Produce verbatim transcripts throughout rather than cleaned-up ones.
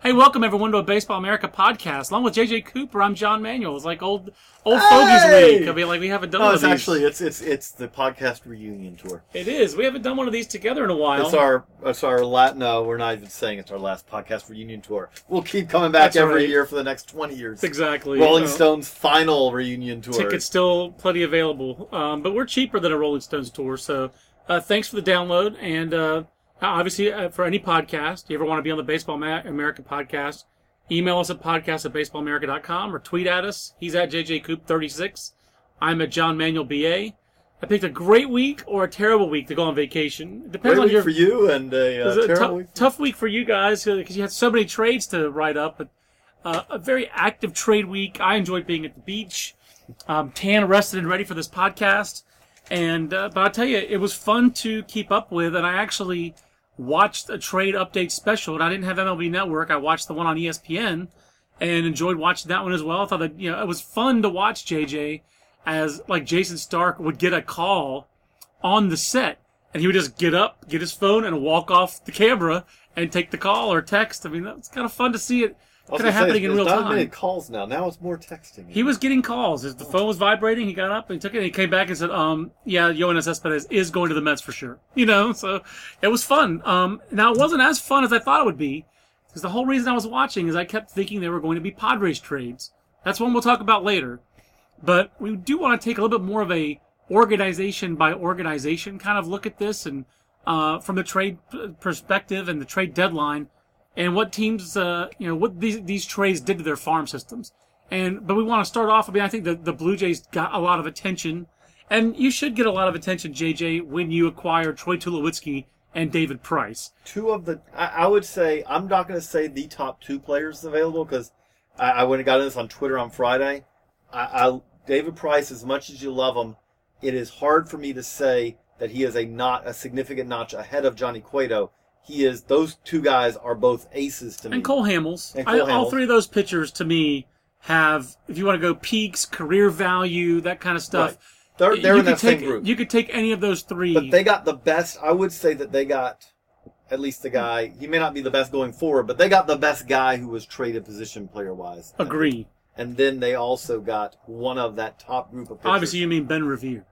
Hey, welcome everyone to a Baseball America podcast. Along with J J Cooper, I'm John Manuel. It's like old old hey! fogies week. I mean, like we haven't done no, one it's of these. actually it's it's it's the podcast reunion tour. It is. We haven't done one of these together in a while. It's our it's our lat. No, we're not even saying it's our last podcast reunion tour. We'll keep coming back That's every right. year for the next twenty years. Exactly. Rolling You know, Stones final reunion tour. tickets still plenty available, um, but we're cheaper than a Rolling Stones tour. So uh, thanks for the download, and uh, obviously uh, for any podcast, you ever want to be on the Baseball Ma- America podcast. Email us at podcast at baseball america dot com or tweet at us. He's at J J Coop thirty-six. I'm at John Manuel B A. I picked a great week or a terrible week to go on vacation. It depends Great on week your for you and a, uh, it was a terrible tou- week. tough week for you guys because you had so many trades to write up. But uh, a very active trade week. I enjoyed being at the beach. Um, tan, rested, and ready for this podcast. And uh, but I'll tell you, it was fun to keep up with, and I actually watched a trade update special, and I didn't have M L B Network. I watched the one on E S P N and enjoyed watching that one as well. I thought that, you know, it was fun to watch J J as like Jason Stark would get a call on the set and he would just get up, get his phone and walk off the camera and take the call or text. I mean, that's kind of fun to see it kind of happening in real There's not time. many calls now. Now it's more texting. He was getting calls. His, the phone was vibrating. He got up and took it. And he came back and said, um, yeah, Yoenis Cespedes is going to the Mets for sure. You know, so it was fun. Um, now, it wasn't as fun as I thought it would be because the whole reason I was watching is I kept thinking there were going to be Padres trades. That's one we'll talk about later. But we do want to take a little bit more of a organization by organization kind of look at this and uh, from the trade perspective and the trade deadline and what teams, uh, you know, what these these trades did to their farm systems. And but we want to start off. I mean, I think the the Blue Jays got a lot of attention, and you should get a lot of attention, J J, when you acquire Troy Tulowitzki and David Price. Two of the, I, I would say, I'm not going to say the top two players available because I, I went and got this on Twitter on Friday. I, I David Price, as much as you love him, it is hard for me to say that he is a not a significant notch ahead of Johnny Cueto. He is; those two guys are both aces to me. And Cole Hamels. And Cole I, all Hamels. three of those pitchers, to me, have, if you want to go peaks, career value, that kind of stuff. Right. They're they're you in could that take, same group. You could take any of those three. But they got the best. I would say that they got at least the guy. He may not be the best going forward, but they got the best guy who was traded position player wise. Agree. And then they also got one of that top group of pitchers. Obviously, you mean Ben Revere.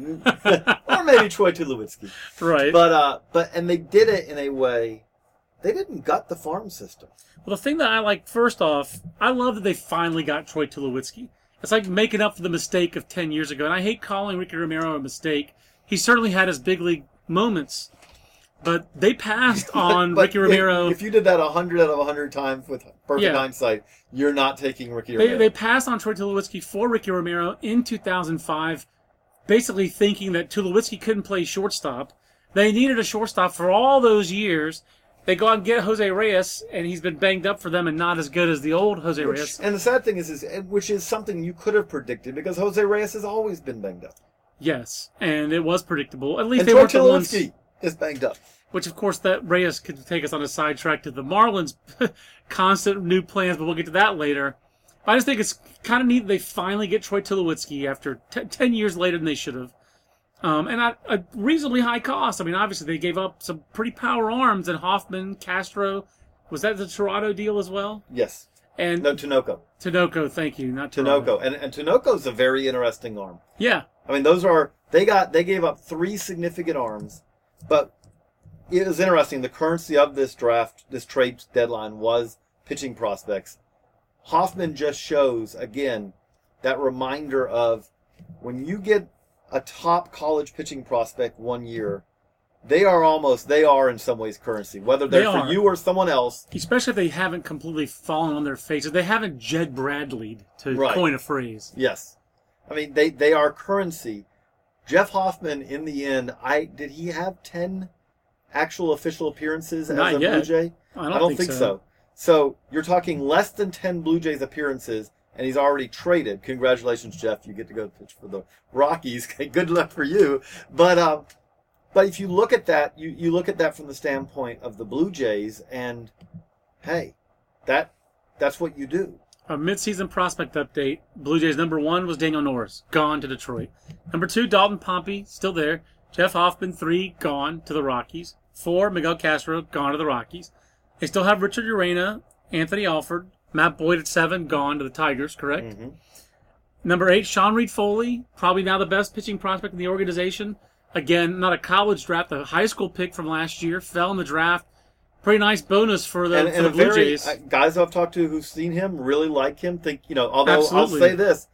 or maybe Troy Tulowitzki. Right. But uh, but and they did it in a way. They didn't gut the farm system. Well, the thing that I like, first off, I love that they finally got Troy Tulowitzki. It's like making up for the mistake of ten years ago. And I hate calling Ricky Romero a mistake. He certainly had his big league moments. But they passed on But Ricky Romero. If, if you did that one hundred out of one hundred times with perfect Yeah. hindsight, you're not taking Ricky They, Romero. they passed on Troy Tulowitzki for Ricky Romero in two thousand five, basically thinking that Tulowitzki couldn't play shortstop. They needed a shortstop for all those years. They go out and get Jose Reyes, and he's been banged up for them and not as good as the old Jose Which, Reyes. and the sad thing is, is, which is something you could have predicted because Jose Reyes has always been banged up. Yes, and it was predictable. At least And they Troy weren't the ones. Tulowitzki is banged up. Which, of course, that Reyes could take us on a sidetrack to the Marlins' constant new plans, but we'll get to that later. I just think it's kind of neat they finally get Troy Tulowitzki after t- ten years later than they should have. Um, and at a reasonably high cost. I mean, obviously, they gave up some pretty power arms, and Hoffman, Castro. Was that the Toronto deal as well? Yes. And No, Tinoco. Tinoco, thank you, not Toronto. Tinoco. And, and Tinoco's a very interesting arm. Yeah. I mean, those are, they got, they gave up three significant arms, but it was interesting. The currency of this draft, this trade deadline was pitching prospects. Hoffman just shows, again, that reminder of when you get a top college pitching prospect one year, they are almost, they are in some ways currency, whether they're They for are. you or someone else. Especially if they haven't completely fallen on their faces. They haven't Jed Bradley'd, to Right. coin a phrase. Yes. I mean, they, they are currency. Jeff Hoffman, in the end, I did he have ten actual official appearances as Not a yet. Blue Jay? I don't, think, so. So you're talking less than ten Blue Jays appearances, and he's already traded. Congratulations, Jeff. You get to go pitch for the Rockies. Good luck for you. But um, but if you look at that, you, you look at that from the standpoint of the Blue Jays, and hey, that that's what you do. A midseason prospect update. Blue Jays number one was Daniel Norris, gone to Detroit. Number two, Dalton Pompey, still there. Jeff Hoffman, three, gone to the Rockies. Four, Miguel Castro, gone to the Rockies. They still have Richard Urena Anthony Alford. Matt Boyd at seven, gone to the Tigers, correct? Mm-hmm. Number eight, Sean Reed Foley, probably now the best pitching prospect in the organization. Again, not a college draft, a high school pick from last year, fell in the draft. Pretty nice bonus for the, and, for and the a Blue very, Jays. uh, guys I've talked to who've seen him really like him. Think you know. Although Absolutely. I'll say this,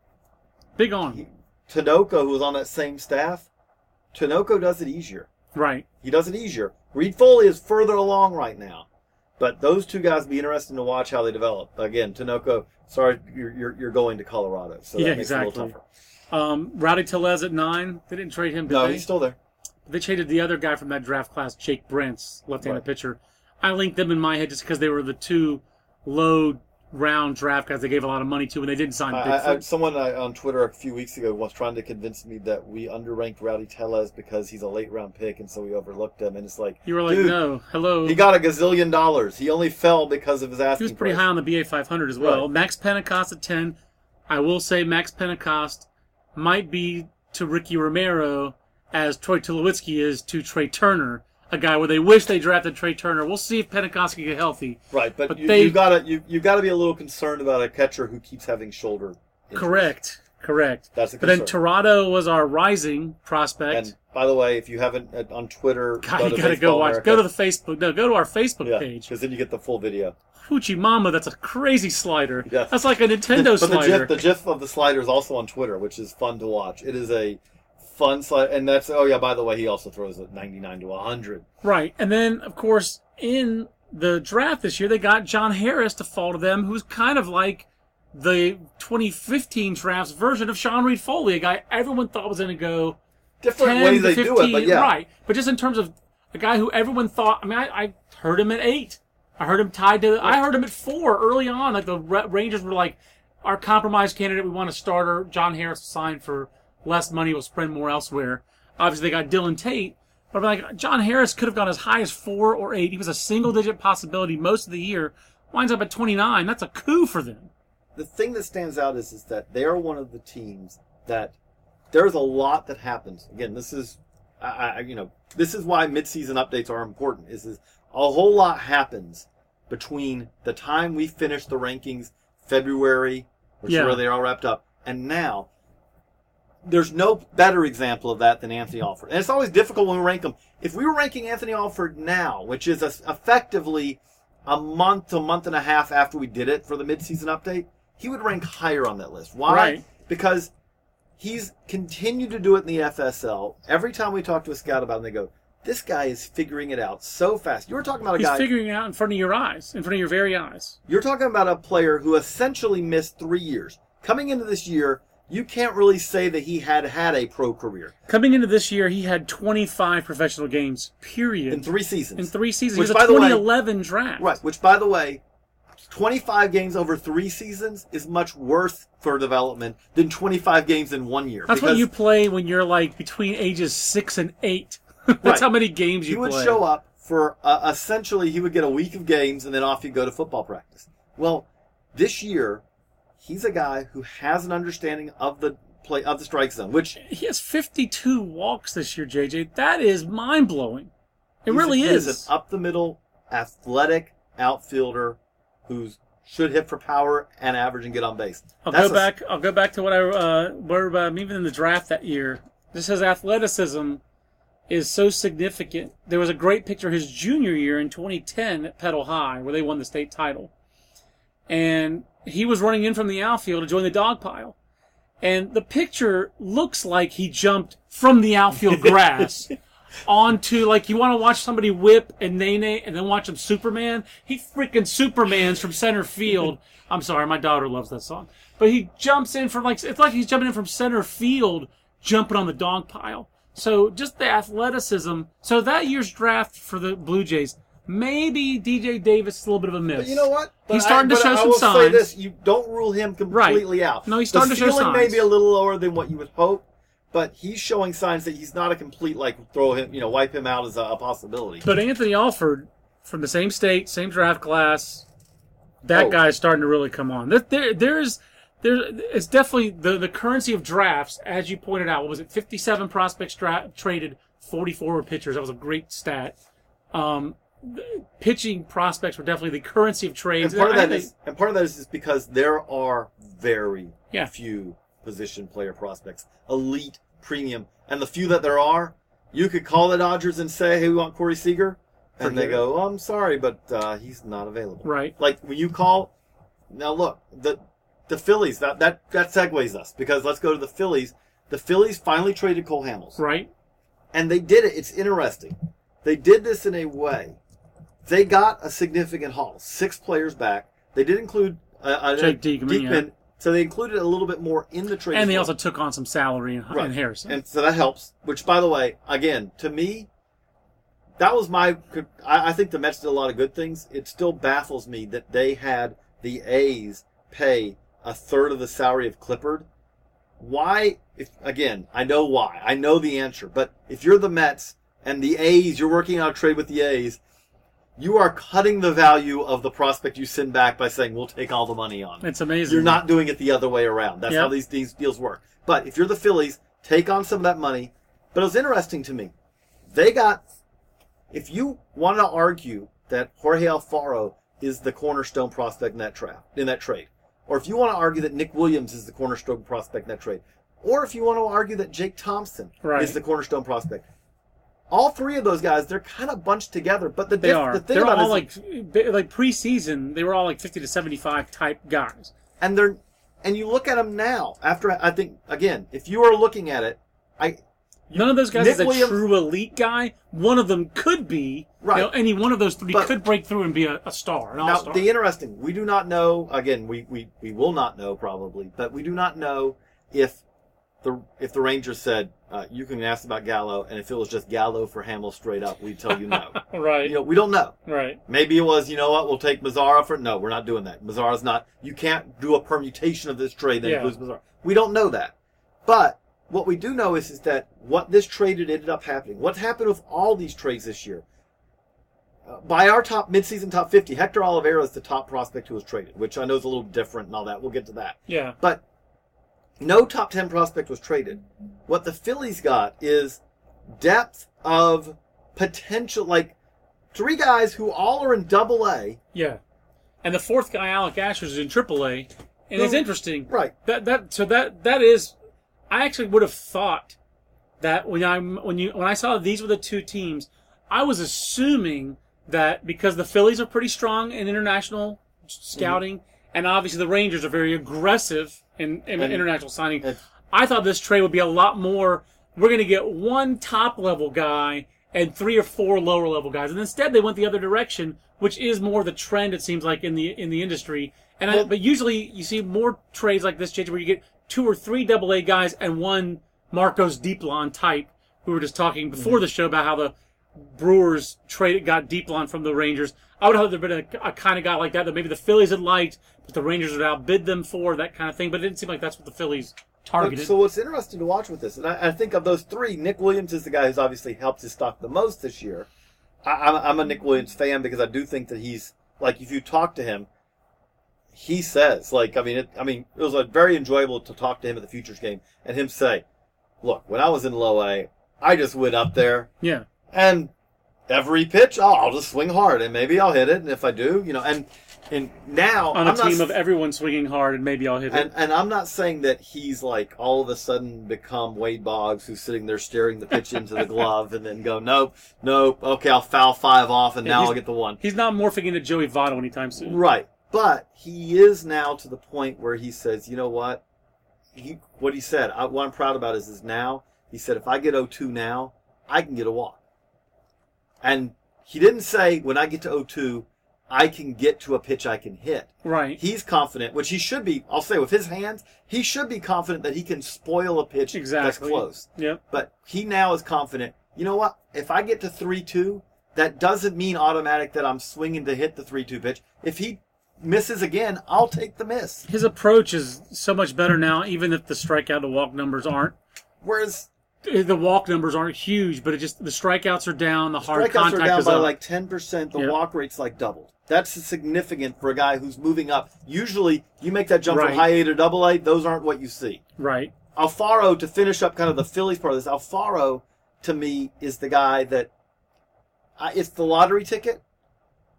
Big on. Tanoco, who was on that same staff, Tanoco does it easier. Right. He does it easier. Reed Foley is further along right now, but those two guys be interesting to watch how they develop. Again, Tanoco. Sorry, you're you're, you're going to Colorado, so that Yeah, makes exactly. it a little tougher. Um, Rowdy Tellez at nine. They didn't trade him, did No, they? he's still there. They traded the other guy from that draft class, Jake Brentz, left-handed Right. pitcher. I linked them in my head just because they were the two low-round draft guys they gave a lot of money to when they didn't sign I, Bigfoot. I, I, someone I, on Twitter a few weeks ago was trying to convince me that we underranked Rowdy Tellez because he's a late round pick, and so we overlooked him. And it's like, you were like, dude, no, hello. he got a gazillion dollars. He only fell because of his asking He was pretty price. high on the B A five hundred as well. Right. Max Pentecost at ten. I will say Max Pentecost might be to Ricky Romero as Troy Tulowitzki is to Trey Turner, a guy where they wish they drafted Trey Turner. We'll see if Pentecost can get healthy. Right, but, But you, they- you gotta you you gotta be a little concerned about a catcher who keeps having shoulder injuries. Correct, correct. That's a But then concern. Torado was our rising prospect. And by the way, if you haven't uh, on Twitter, God, go you to gotta go Baseball watch. America. Go to the Facebook. No, go to our Facebook yeah, page. because then you get the full video. Fuchi Mama, that's a crazy slider. Yes. That's like a Nintendo But the slider. gif, the gif of the slider is also on Twitter, which is fun to watch. It is a fun slide, and that's oh yeah. By the way, he also throws at ninety-nine to one hundred. Right. And then, of course, in the draft this year, they got John Harris to fall to them, who's kind of like the twenty fifteen draft's version of Sean Reed Foley, a guy everyone thought was going to go Different ten ways to they fifteen. do it, but yeah, Right. But just in terms of a guy who everyone thought, I mean, I, I heard him at eight. I heard him tied to, I heard him at four early on. Like the Rangers were like, our compromise candidate, we want a starter. John Harris will sign for less money, we'll spend more elsewhere. Obviously, they got Dylan Tate. But I'm like, John Harris could have gone as high as four or eight. He was a single-digit possibility most of the year. Winds up at twenty-nine. That's a coup for them. the thing that stands out is, is that they are one of the teams that there's a lot that happens. Again, this is, I, I, you know, this is why midseason updates are important. Is, is a whole lot happens between the time we finish the rankings, February, which Yeah. is where they all wrapped up, and now. There's no better example of that than Anthony Alford. And it's always difficult when we rank them. If we were ranking Anthony Alford now, which is a, effectively a month to a month and a half after we did it for the midseason update, he would rank higher on that list. Why? Right. Because he's continued to do it in the F S L. Every time we talk to a scout about him, they go, this guy is figuring it out so fast. You were talking about a He's guy... figuring it out in front of your eyes, in front of your very eyes. You're talking about a player who essentially missed three years. Coming into this year, you can't really say that he had had a pro career. Coming into this year, he had twenty-five professional games, period. In three seasons. In three seasons. Which, He was by a the way- twenty eleven draft. Right, which, by the way, twenty-five games over three seasons is much worse for development than twenty-five games in one year. That's what because you play when you're like between ages six and eight. That's Right. how many games he you would play. show up for, uh, essentially, he would get a week of games, and then off you go to football practice. Well, this year, he's a guy who has an understanding of the play of the strike zone, which He has fifty-two walks this year, J J. That is mind blowing. It he's really a, is. He's an up-the-middle, athletic outfielder who should hit for power and average and get on base. I'll That's go a- back. I'll go back to what I uh, where um, even in the draft that year. This says athleticism is so significant. There was a great picture his junior year in twenty ten at Pedal High where they won the state title, and he was running in from the outfield to join the dog pile, and the picture looks like he jumped from the outfield grass. Onto, like, you want to watch somebody whip and nay-nay and then watch him Superman? He freaking Supermans from center field. I'm sorry, my daughter loves that song. But he jumps in from, like, it's like he's jumping in from center field, jumping on the dog pile. So just the athleticism. So that year's draft for the Blue Jays, maybe D J Davis is a little bit of a miss. But you know what? But He's starting I, to but show I some will signs. Say this, you don't rule him completely Right. out. No, he's starting the to show ceiling may signs. be a little lower than what you would hope, but he's showing signs that he's not a complete, like, throw him, you know, wipe him out as a, a possibility. But Anthony Alford, from the same state, same draft class, that Oh. guy's starting to really come on. There, there, there's, there, it's definitely the, the currency of drafts, as you pointed out. What was it? fifty-seven prospects dra- traded, forty-four were pitchers. That was a great stat. Um, pitching prospects were definitely the currency of trades. And part of I that think- is, and part of that is just because there are very Yeah. few position player prospects, elite, premium, and the few that there are, you could call the Dodgers and say, "Hey, we want Corey Seager," and Forget they it. go, "Oh, I'm sorry, but uh, he's not available." Right. Like when you call, now look, the the Phillies that that that segues us because let's go to the Phillies. The Phillies finally traded Cole Hamels, Right. and they did it. It's interesting. They did this in a way. They got a significant haul, six players back. They did include uh, uh, Jake Diekman, yeah. so they included a little bit more in the trade. And as they well. also took on some salary in, Right. in Harrison. And so that helps. Which, by the way, again, to me, that was my. I, I think the Mets did a lot of good things. It still baffles me that they had the A's pay a third of the salary of Clippard. Why? If again, I know why. I know the answer. But if you're the Mets and the A's, you're working out a trade with the A's, you are cutting the value of the prospect you send back by saying, we'll take all the money on. It's amazing. You're not doing it the other way around. That's Yep. how these, these deals work. But if you're the Phillies, take on some of that money. But it was interesting to me. They got, if you wanted to argue that Jorge Alfaro is the cornerstone prospect in that, tra- in that trade, or if you want to argue that Nick Williams is the cornerstone prospect in that trade, or if you want to argue that Jake Thompson Right. is the cornerstone prospect, all three of those guys, they're kind of bunched together. But the, They diff- are. the thing They're about all it is, like they- like preseason. They were all like fifty to seventy-five type guys. and they're and you look at them now. After I think again, if you are looking at it, I None of those guys Nick is a Williams- true elite guy. One of them could be. Right. You know, any one of those three But- could break through and be a, a star, an now all-star. the interesting, we do not know. Again, we, we, we will not know probably, but we do not know if the if the Rangers said uh, you can ask about Gallo, and if it was just Gallo for Hamill straight up, we'd tell you no. right. You know, we don't know. right. Maybe it was, you know what, we'll take Mazzara for no, we're not doing that. Mazzara's not. You can't do a permutation of this trade that Yeah. includes Mazzara. We don't know that, but what we do know is is that what this trade ended up happening. What happened with all these trades this year? Uh, by our top midseason top fifty, Hector Oliveira is the top prospect who was traded, which I know is a little different and all that. We'll get to that. Yeah. But no top ten prospect was traded. What the Phillies got is depth of potential, like three guys who all are in double A. Yeah. And the fourth guy, Alec Asher, is in triple A, and it's Who- interesting. Right. That that so that that is. I actually would have thought that when I when you when I saw these were the two teams, I was assuming that because the Phillies are pretty strong in international scouting, and obviously the Rangers are very aggressive in, in And- international signing. and- I thought this trade would be a lot more. We're going to get one top level guy and three or four lower level guys, and instead they went the other direction, which is more the trend it seems like in the in the industry. And I, Well- but usually you see more trades like this, J J, where you get two or three double A guys and one Marcos Deeplon type. We were just talking before the show about how the Brewers traded got Deeplon from the Rangers. I would have there been a, a kind of guy like that that maybe the Phillies had liked, but the Rangers would outbid them for, that kind of thing. But it didn't seem like that's what the Phillies targeted. So what's interesting to watch with this, and I, I think of those three, Nick Williams is the guy who's obviously helped his stock the most this year. I, I'm, I'm a Nick Williams fan because I do think that he's, like, if you talk to him, he says, like, I mean, it, I mean, it was a very enjoyable to talk to him at the Futures game and him say, look, when I was in low A, I just went up there yeah. and every pitch, oh, I'll just swing hard and maybe I'll hit it. And if I do, you know, and and now On a I'm not team s- of everyone swinging hard, and maybe I'll hit and, it. and I'm not saying that he's like all of a sudden become Wade Boggs, who's sitting there staring the pitch into the glove and then go, nope, nope, okay, I'll foul five off and Yeah, now he's- I'll get the one. He's not morphing into Joey Votto anytime soon. Right. But he is now to the point where he says, you know what? He What he said, I, what I'm proud about is, is now, he said, if I get oh two now, I can get a walk. And he didn't say, when I get to oh two, I can get to a pitch I can hit. Right. He's confident, which he should be, I'll say with his hands, he should be confident that he can spoil a pitch Exactly. that's close. Yep. But he now is confident, you know what, if I get to three two, that doesn't mean automatic that I'm swinging to hit the three two pitch. If he misses again, I'll take the miss. His approach is so much better now, even if the strikeout to walk numbers aren't. Whereas The walk numbers aren't huge, but it just the strikeouts are down, the hard strikeouts contact are down is by up. like ten percent, the Yep. walk rate's like doubled. That's significant for a guy who's moving up. Usually, you make that jump Right. from high A to double A, those aren't what you see. Right. Alfaro, to finish up kind of the Phillies part of this, Alfaro, to me, is the guy that, uh, it's the lottery ticket.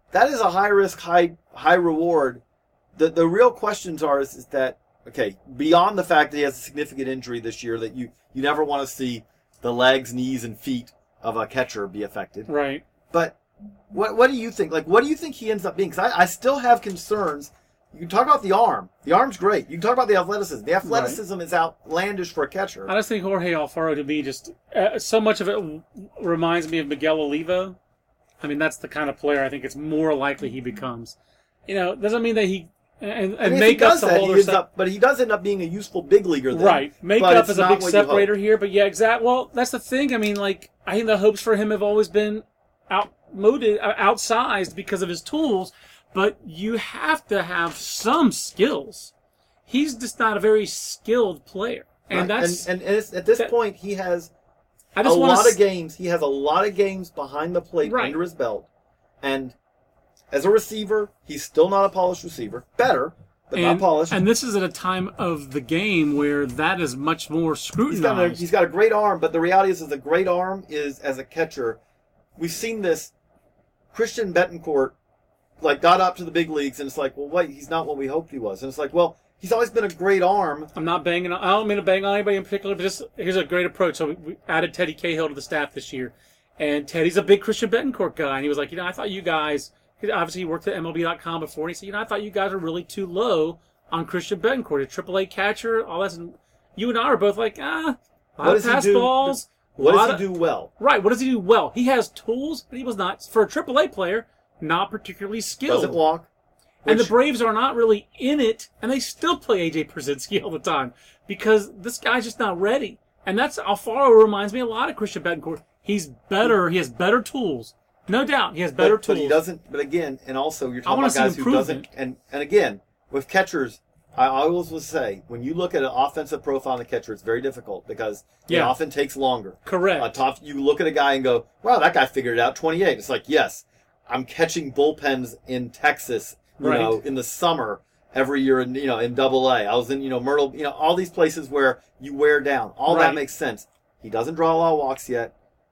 that is a high risk, high high reward. The the real questions are is, is that okay, beyond the fact that he has a significant injury this year that you, you never want to see the legs, knees, and feet of a catcher be affected. Right. But what what do you think? Like, what do you think he ends up being? Because I, I still have concerns. You can talk about the arm. The arm's great. You can talk about the athleticism. The athleticism right. is outlandish for a catcher. I just think Jorge Alfaro, to me, just uh, so much of it reminds me of Miguel Olivo. I mean, that's the kind of player I think it's more likely he becomes. You know, doesn't mean that he and, and I mean, makeup's that, a whole other up, but he does end up being a useful big leaguer. Then, right, makeup is a big separator here. But yeah, exactly. Well, that's the thing. I mean, like I think the hopes for him have always been outmoded, outsized because of his tools. But you have to have some skills. He's just not a very skilled player, and right. that's and, and it's, at this that, point he has I a just lot s- of games. He has a lot of games behind the plate right. under his belt, and as a receiver, he's still not a polished receiver. Better, but and, not polished. And this is at a time of the game where that is much more scrutinized. He's got a, he's got a great arm, but the reality is, is a great arm is as a catcher. We've seen this. Christian Betancourt. Like, got up to the big leagues, and it's like, well, wait, he's not what we hoped he was. And it's like, well, he's always been a great arm. I'm not banging on, I don't mean to bang on anybody in particular, but just, here's a great approach. So we, we added Teddy Cahill to the staff this year. And Teddy's a big Christian Betancourt guy. And he was like, you know, I thought you guys, obviously he worked at M L B dot com before, and he said, you know, I thought you guys were really too low on Christian Betancourt, a triple A catcher, all that. And you and I are both like, ah, a lot of pass balls. What does he of, do well? Right, what does he do well? He has tools, but he was not, for a triple A player, not particularly skilled. Doesn't walk. Which... And the Braves are not really in it, and they still play A J Przinsky all the time because this guy's just not ready. And that's Alfaro reminds me a lot of Christian Betancourt. He's better. He has better tools, no doubt. He has better but, tools. But he doesn't. But again, and also you're I talking about guys who improvement. doesn't. And and again, with catchers, I always will say when you look at an offensive profile in a catcher, it's very difficult because Yeah. it often takes longer. Correct. Uh, top, you look at a guy and go, "Wow, that guy figured it out." twenty-eight. It's like, yes. I'm catching bullpens in Texas, you Right. know, in the summer every year, in, you know, in Double A. I was in, you know, Myrtle, you know, all these places where you wear down. All Right. that makes sense. He doesn't draw a lot of walks yet,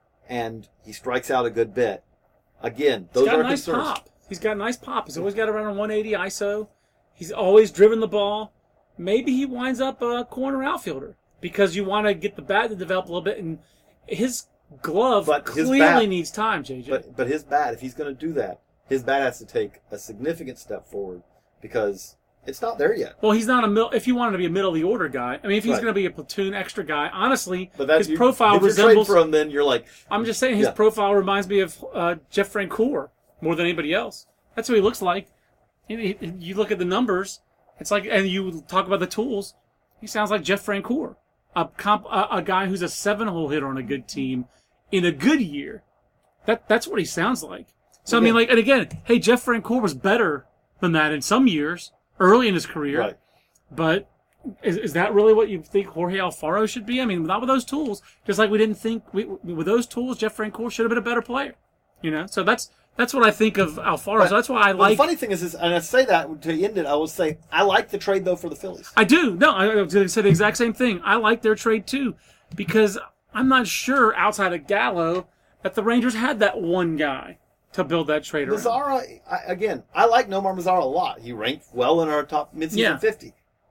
and he strikes out a good bit. Again, those He's got are a nice concerns. pop. He's got a nice pop. He's always got around one eighty I S O. He's always driven the ball. Maybe he winds up a corner outfielder because you want to get the bat to develop a little bit, and his glove But his clearly bat- needs time, J J. But but his bat, if he's going to do that, his bat has to take a significant step forward because it's not there yet. Well, he's not a mil- if you wanted to be a middle of the order guy. I mean, if he's Right. going to be a platoon extra guy, honestly, But that's his profile if you're resembles. trading for him, then you're like, I'm just saying his Yeah. profile reminds me of uh, Jeff Francoeur more than anybody else. That's what he looks like. You, you- you look at the numbers, it's like, and you talk about the tools. He sounds like Jeff Francoeur, a comp, a, a guy who's a seven-hole hitter on a good team in a good year. That that's what he sounds like. So I mean, Again- like, and again, hey, Jeff Francoeur was better than that in some years early in his career. right. But is, is that really what you think Jorge Alfaro should be? I mean, not with those tools. Just like we didn't think we, with those tools, Jeff Francoeur should have been a better player. You know, so that's that's what I think of Alfaro. But- so that's why I Well, like. the funny thing is, is, and I say that to end it, I will say I like the trade though for the Phillies. I do. No, I, I was going to say the exact same thing. I like their trade too because I'm not sure outside of Gallo that the Rangers had that one guy to build that trade around. Mazzara, I, again, I like Nomar Mazzara a lot. He ranked well in our top midseason Yeah. fifty.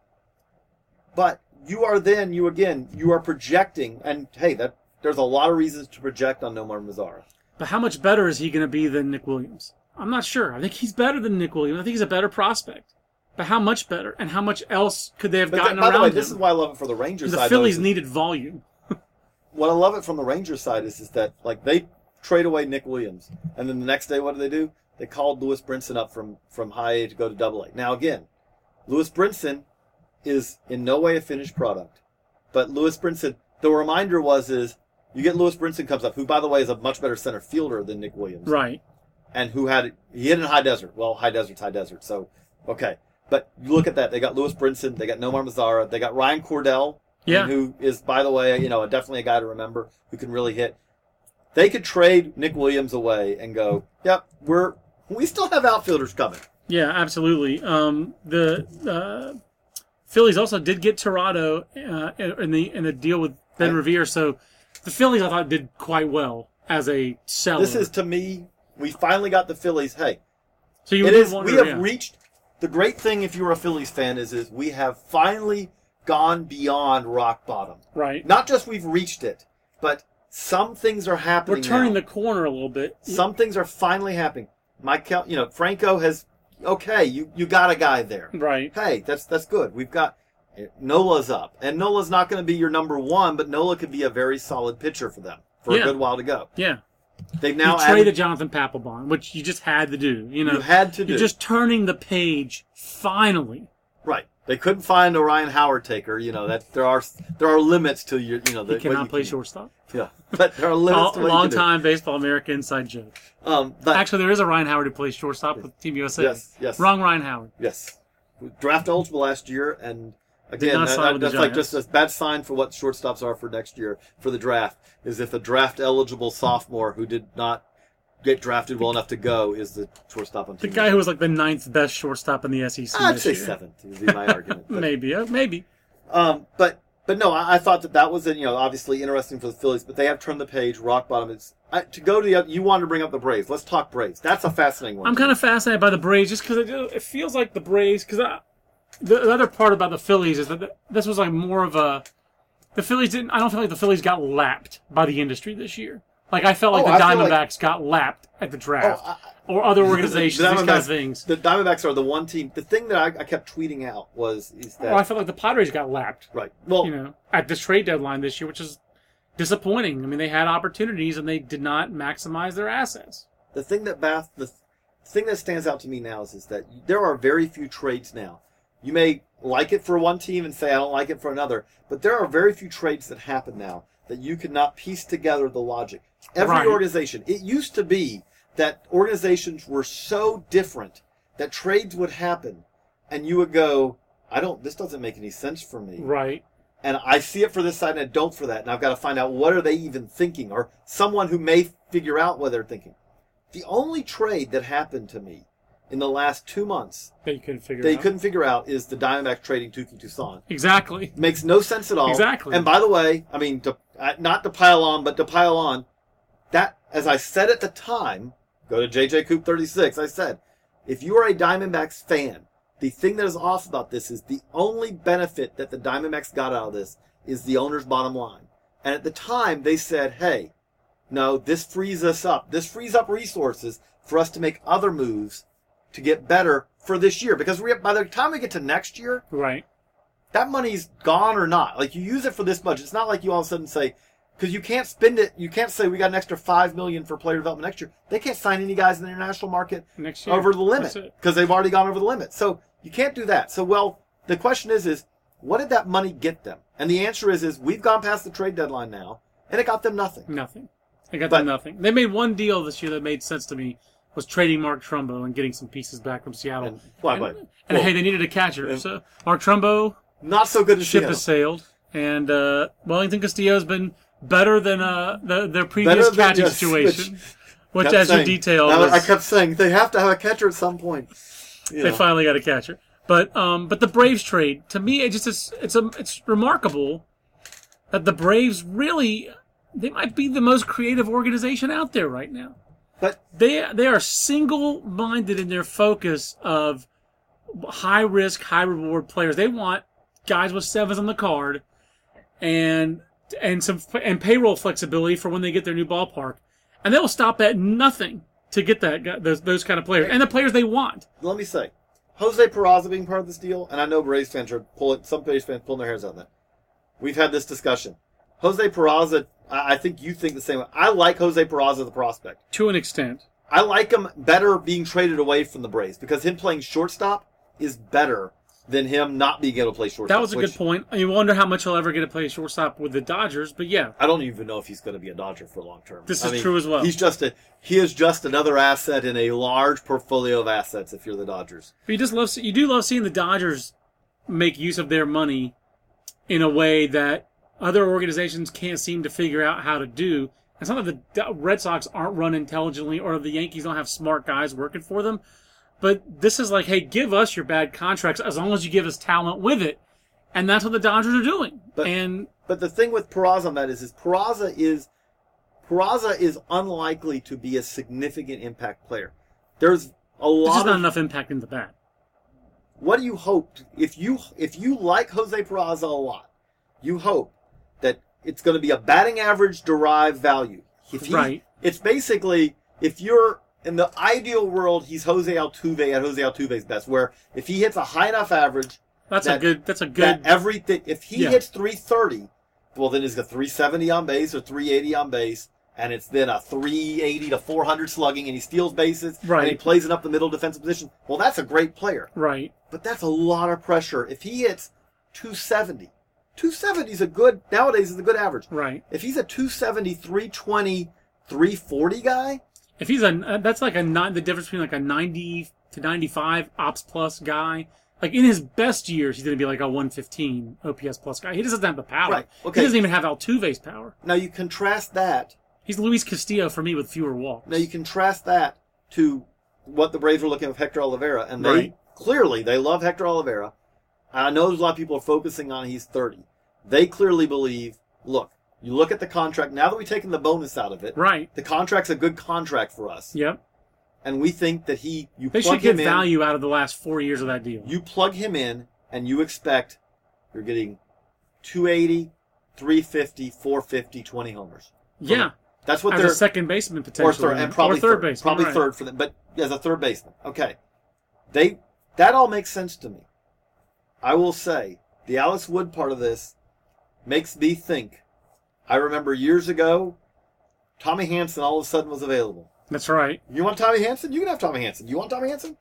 But you are then, you again, you are projecting, and hey, that there's a lot of reasons to project on Nomar Mazzara. But how much better is he going to be than Nick Williams? I'm not sure. I think he's better than Nick Williams. I think he's a better prospect. But how much better? And how much else could they have But gotten th- by around the way, him? this is why I love it for the Rangers the side. Phillies though, is- needed volume. what I love it from the Rangers side is, is that like they trade away Nick Williams, and then the next day, what do they do? They called Lewis Brinson up from, from high A to go to double A. Now again, Lewis Brinson is in no way a finished product, but Lewis Brinson, the reminder was is you get Lewis Brinson comes up, who by the way is a much better center fielder than Nick Williams, Right. and who had he hit in High Desert. Well, High Desert's High Desert, so okay. But you look at that, they got Lewis Brinson, they got Nomar Mazzara, they got Ryan Cordell, Yeah. who is, by the way, you know, definitely a guy to remember who can really hit. They could trade Nick Williams away and go, yep, we're we still have outfielders coming. Yeah, absolutely. Um, the uh, Phillies also did get Tirado uh, in the in the deal with Ben Right. Revere, so the Phillies I thought did quite well as a seller. This is, to me, we finally got the Phillies. Hey, So you It would is. wonder, We have yeah. reached the great thing. If you're a Phillies fan, is is we have finally gone beyond rock bottom. Right. Not just we've reached it, but some things are happening. We're turning now. the corner a little bit. Some things are finally happening. Mike, Kel- you know, Franco has. Okay, you, you got a guy there. Right. Hey, that's that's good. We've got Nola's up, and Nola's not going to be your number one, but Nola could be a very solid pitcher for them for Yeah. a good while to go. Yeah. They've now you traded added, Jonathan Papelbon, which you just had to do. You know, you had to do. You're just turning the page finally. Right. They couldn't find a Ryan Howard taker. You know that there are there are limits to your you know the, He cannot what you play can- shortstop. Yeah, but there are limits All, to what long you can time Baseball America inside joke. do. Um, but Actually, there is a Ryan Howard who plays shortstop with Team U S A. Yes, yes. Wrong Ryan Howard. yes, draft eligible last year, and again, not that- sign with the that's like Giants. just a bad sign for what shortstops are for next year for the draft. Is if a draft eligible sophomore who did not get drafted well enough to go is the shortstop on The team. guy who was like the ninth best shortstop in the S E C. I'd this say year. seventh would be my argument. But, Maybe, uh, maybe. um, but but no, I, I thought that that was you know obviously interesting for the Phillies, but they have turned the page, rock bottom. It's I, to go to the other, you wanted to bring up the Braves. Let's talk Braves. That's a fascinating one. I'm kind of fascinated by the Braves just because it, it feels like the Braves. Because the, the other part about the Phillies is that the, this was like more of a. The Phillies didn't. I don't feel like the Phillies got lapped by the industry this year. Like I felt like Oh, the I feel like- Diamondbacks got lapped at the draft, Oh, I- or other organizations. The these kind of Diamondbacks- things. The Diamondbacks are the one team. The thing that I, I kept tweeting out was is that Well, I felt like the Padres got lapped. right. Well, You know, at this trade deadline this year, which is disappointing. I mean, they had opportunities and they did not maximize their assets. the thing that Bath the thing that stands out to me now is, is that there are very few trades now. You may like it for one team and say I don't like it for another, but there are very few trades that happen now that you could not piece together the logic. Every Right. organization, it used to be that organizations were so different that trades would happen and you would go, I don't this doesn't make any sense for me. Right. And I see it for this side and I don't for that. And I've got to find out what are they even thinking, or someone who may figure out what they're thinking. The only trade that happened to me in the last two months That you couldn't figure that you out. couldn't figure out is the Diamondbacks trading Tuki Toussaint. Exactly. Makes no sense at all. Exactly. And by the way, I mean, to, uh, not to pile on, but to pile on, that, as I said at the time, go to J J Coop thirty-six, I said, if you are a Diamondbacks fan, the thing that is off about this is the only benefit that the Diamondbacks got out of this is the owner's bottom line. And at the time, they said, hey, no, this frees us up. This frees up resources for us to make other moves to get better for this year. Because we, by the time we get to next year, Right. that money's gone or not. Like, you use it for this budget. It's not like you all of a sudden say, because you can't spend it, you can't say we got an extra five million dollars for player development next year. They can't sign any guys in the international market Next year. over the limit That's it. because they've already gone over the limit. So you can't do that. So, well, the question is, is what did that money get them? And the answer is, is we've gone past the trade deadline now, and it got them nothing. Nothing. They got But- them nothing. They made one deal this year that made sense to me, was trading Mark Trumbo and getting some pieces back from Seattle. And, why, and, why? and, Well, hey, they needed a catcher. So Mark Trumbo, not so good as ship Seattle. has sailed, and uh, Wellington Castillo has been better than uh, the, their previous Better than- catching yes, situation, which, Kept as saying- you detailed, I, was, I kept saying they have to have a catcher at some point. You they know. finally got a catcher. But um, but the Braves trade, to me, it just is, it's a it's remarkable that the Braves really, they might be the most creative organization out there right now. But They they are single minded in their focus of high risk, high reward players. They want guys with sevens on the card, and and some and payroll flexibility for when they get their new ballpark, and they will stop at nothing to get that guy- those those kind of players and the players they want. let me say, Jose Peraza being part of this deal, and I know Braves fans are pulling, some Braves fans pulling their hairs out on that. We've had this discussion. Jose Peraza, I I think you think the same way. I like Jose Peraza, the prospect. To an extent, I like him better being traded away from the Braves because him playing shortstop is better than him not being able to play shortstop. that was a which good point. You wonder how much he'll ever get to play shortstop with the Dodgers, but yeah, I don't even know if he's going to be a Dodger for long term. This I is mean, true as well. He's just a he is just another asset in a large portfolio of assets. If you're the Dodgers, but you just love you do love seeing the Dodgers make use of their money in a way that other organizations can't seem to figure out how to do. It's not that the Red Sox aren't run intelligently or the Yankees don't have smart guys working for them, but this is like, hey, give us your bad contracts as long as you give us talent with it, and that's what the Dodgers are doing. But- and but the thing with Peraza on that is, is Peraza is Peraza is unlikely to be a significant impact player. There's a lot There's just not of, enough impact in the bat. what do you hope if you if you like Jose Peraza a lot, you hope that it's going to be a batting average derived value. If he, Right. It's basically if you're in the ideal world, he's Jose Altuve at Jose Altuve's best. Where if he hits a high enough average, That's that, a good. That's a that good. everything. If he Yeah. hits three thirty, well then he's got three seventy on base or three eighty on base. And it's then a three eighty to four hundred slugging, and he steals bases, Right. and he plays it up the middle defensive position. Well, that's a great player. Right. But that's a lot of pressure. If he hits two seventy, two seventy is a good, nowadays is a good average. Right. If he's a two seventy, three twenty, three forty guy, If he's a, that's like a nine. The difference between like a ninety to ninety-five ops plus guy. Like in his best years, he's going to be like a one fifteen O P S plus guy. He just doesn't have the power. Right. Okay. He doesn't even have Altuve's power. now you contrast that, He's Luis Castillo for me with fewer walks. now you contrast that to what the Braves were looking at with Hector Oliveira, and they, Right. clearly, they love Hector Oliveira. And I know there's a lot of people are focusing on he's thirty. They clearly believe, look, you look at the contract, now that we've taken the bonus out of it, Right. the contract's a good contract for us. Yep. And we think that he, you They plug should get him in, value out of the last four years of that deal. you plug him in, and you expect you're getting two eighty, three fifty, four fifty, twenty homers. yeah. That's what As they're... a second baseman Or potentially. third, and probably or third, third, baseman. probably right. third for them, but as a third baseman. Okay, they that all makes sense to me. I will say the Alex Wood part of this makes me think. I remember years ago, Tommy Hanson all of a sudden was available. That's right. You want Tommy Hanson? You can have Tommy Hanson. You want Tommy Hanson?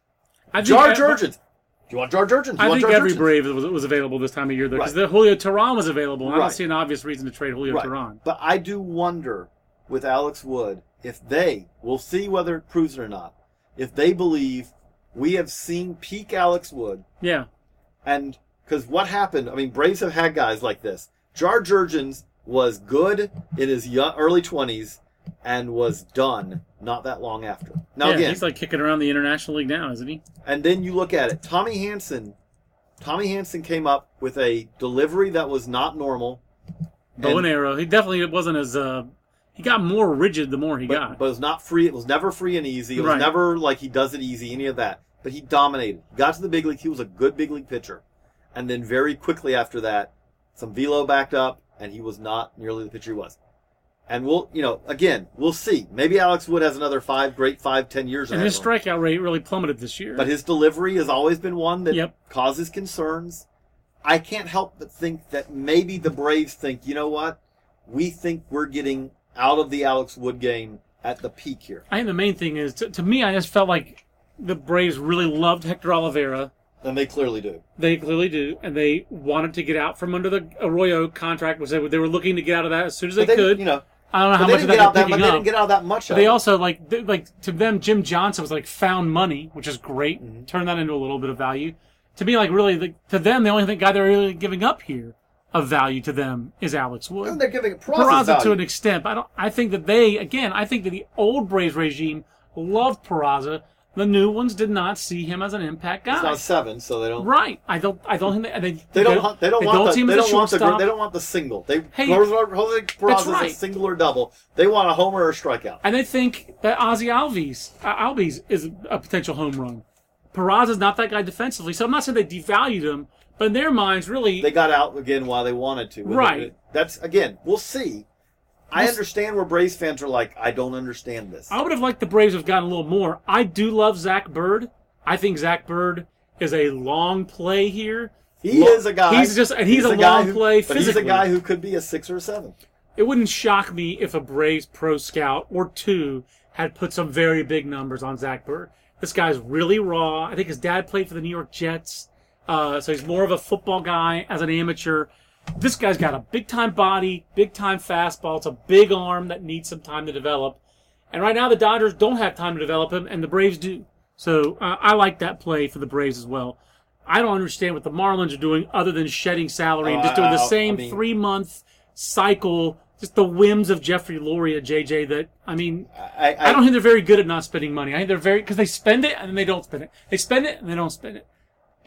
I think, Jar I- Jurgens. Do you want Jar Jurgens? Do you I want think Jar every Jurgens? Brave was, was available this time of year, though, because Right. the Julio Teheran was available, and I Right. don't see an obvious reason to trade Julio Right. Teheran. But I do wonder with Alex Wood if they, we'll see whether it proves it or not, if they believe we have seen peak Alex Wood, Yeah. and because what happened, I mean, Braves have had guys like this. Jar Jurgens was good in his young, early twenties and was done not that long after. Now yeah, again, he's like kicking around the International League now, isn't he? and then you look at it. Tommy Hanson, Tommy Hanson came up with a delivery that was not normal. Bow and arrow. He definitely wasn't as. Uh, he got more rigid the more he but, got. but it was not free. It was never free and easy. It was Right. never like he does it easy, any of that. But he dominated. He got to the big league. He was a good big league pitcher. And then very quickly after that, some velo backed up, and he was not nearly the pitcher he was. And we'll, you know, again, we'll see. Maybe Alex Wood has another five, great five, ten years. and ahead his of him. strikeout rate really plummeted this year. But his delivery has always been one that Yep. causes concerns. I can't help but think that maybe the Braves think, you know what? We think we're getting out of the Alex Wood game at the peak here. I think the main thing is, to, to me, I just felt like the Braves really loved Hector Oliveira. And they clearly do. They clearly do, and they wanted to get out from under the Arroyo contract, which they were, they were looking to get out of that as soon as they, But they, could. you know, I don't know but how they much of didn't that get out they're that, but picking they up. didn't get out that much. But of they it. also like they, like to them, Jim Johnson was like found money, which is great. Mm-hmm. Turn that into a little bit of value. To me, like really, the, to them, the only thing guy they're really giving up here of value to them is Alex Wood. And they're giving it Peraza Peraza to an extent. But I don't. I think that they again. I think that the old Braves regime loved Peraza. The new ones did not see him as an impact guy. It's not seven, so they don't. Right. I don't. I don't think they. They, They don't. hunt- They don't want. see The, him they as a don't want the. shortstop. They don't want the single. They. Hey, Jose Jose Peraza is right. a single or double. They want a homer or a strikeout. And they think that Ozzy Albies, uh, Albies is a potential home run. Peraza's not that guy defensively, so I'm not saying they devalued him, but in their minds, really, They got out again while they wanted to. Right. That's again. We'll see. I We'll s- understand where Braves fans are like, I don't understand this. I would have liked the Braves to have gotten a little more. I do love Zach Bird. I think Zach Bird is a long play here. He Lo- is a guy. He's just, and he's, a, guy long who, play but physically. he's a guy who could be a six or a seven. It wouldn't shock me if a Braves pro scout or two had put some very big numbers on Zach Bird. This guy's really raw. I think his dad played for the New York Jets, uh, so he's more of a football guy as an amateur. This guy's got a big-time body, big-time fastball. It's a big arm that needs some time to develop. And right now the Dodgers don't have time to develop him, and the Braves do. So uh, I like that play for the Braves as well. I don't understand what the Marlins are doing other than shedding salary and Oh, just doing the I- I- same I mean- three-month cycle, just the whims of Jeffrey Loria, J J, that, I mean, I, I, I don't think they're very good at not spending money. I think they're very, because they spend it and then they don't spend it. They spend it and they don't spend it.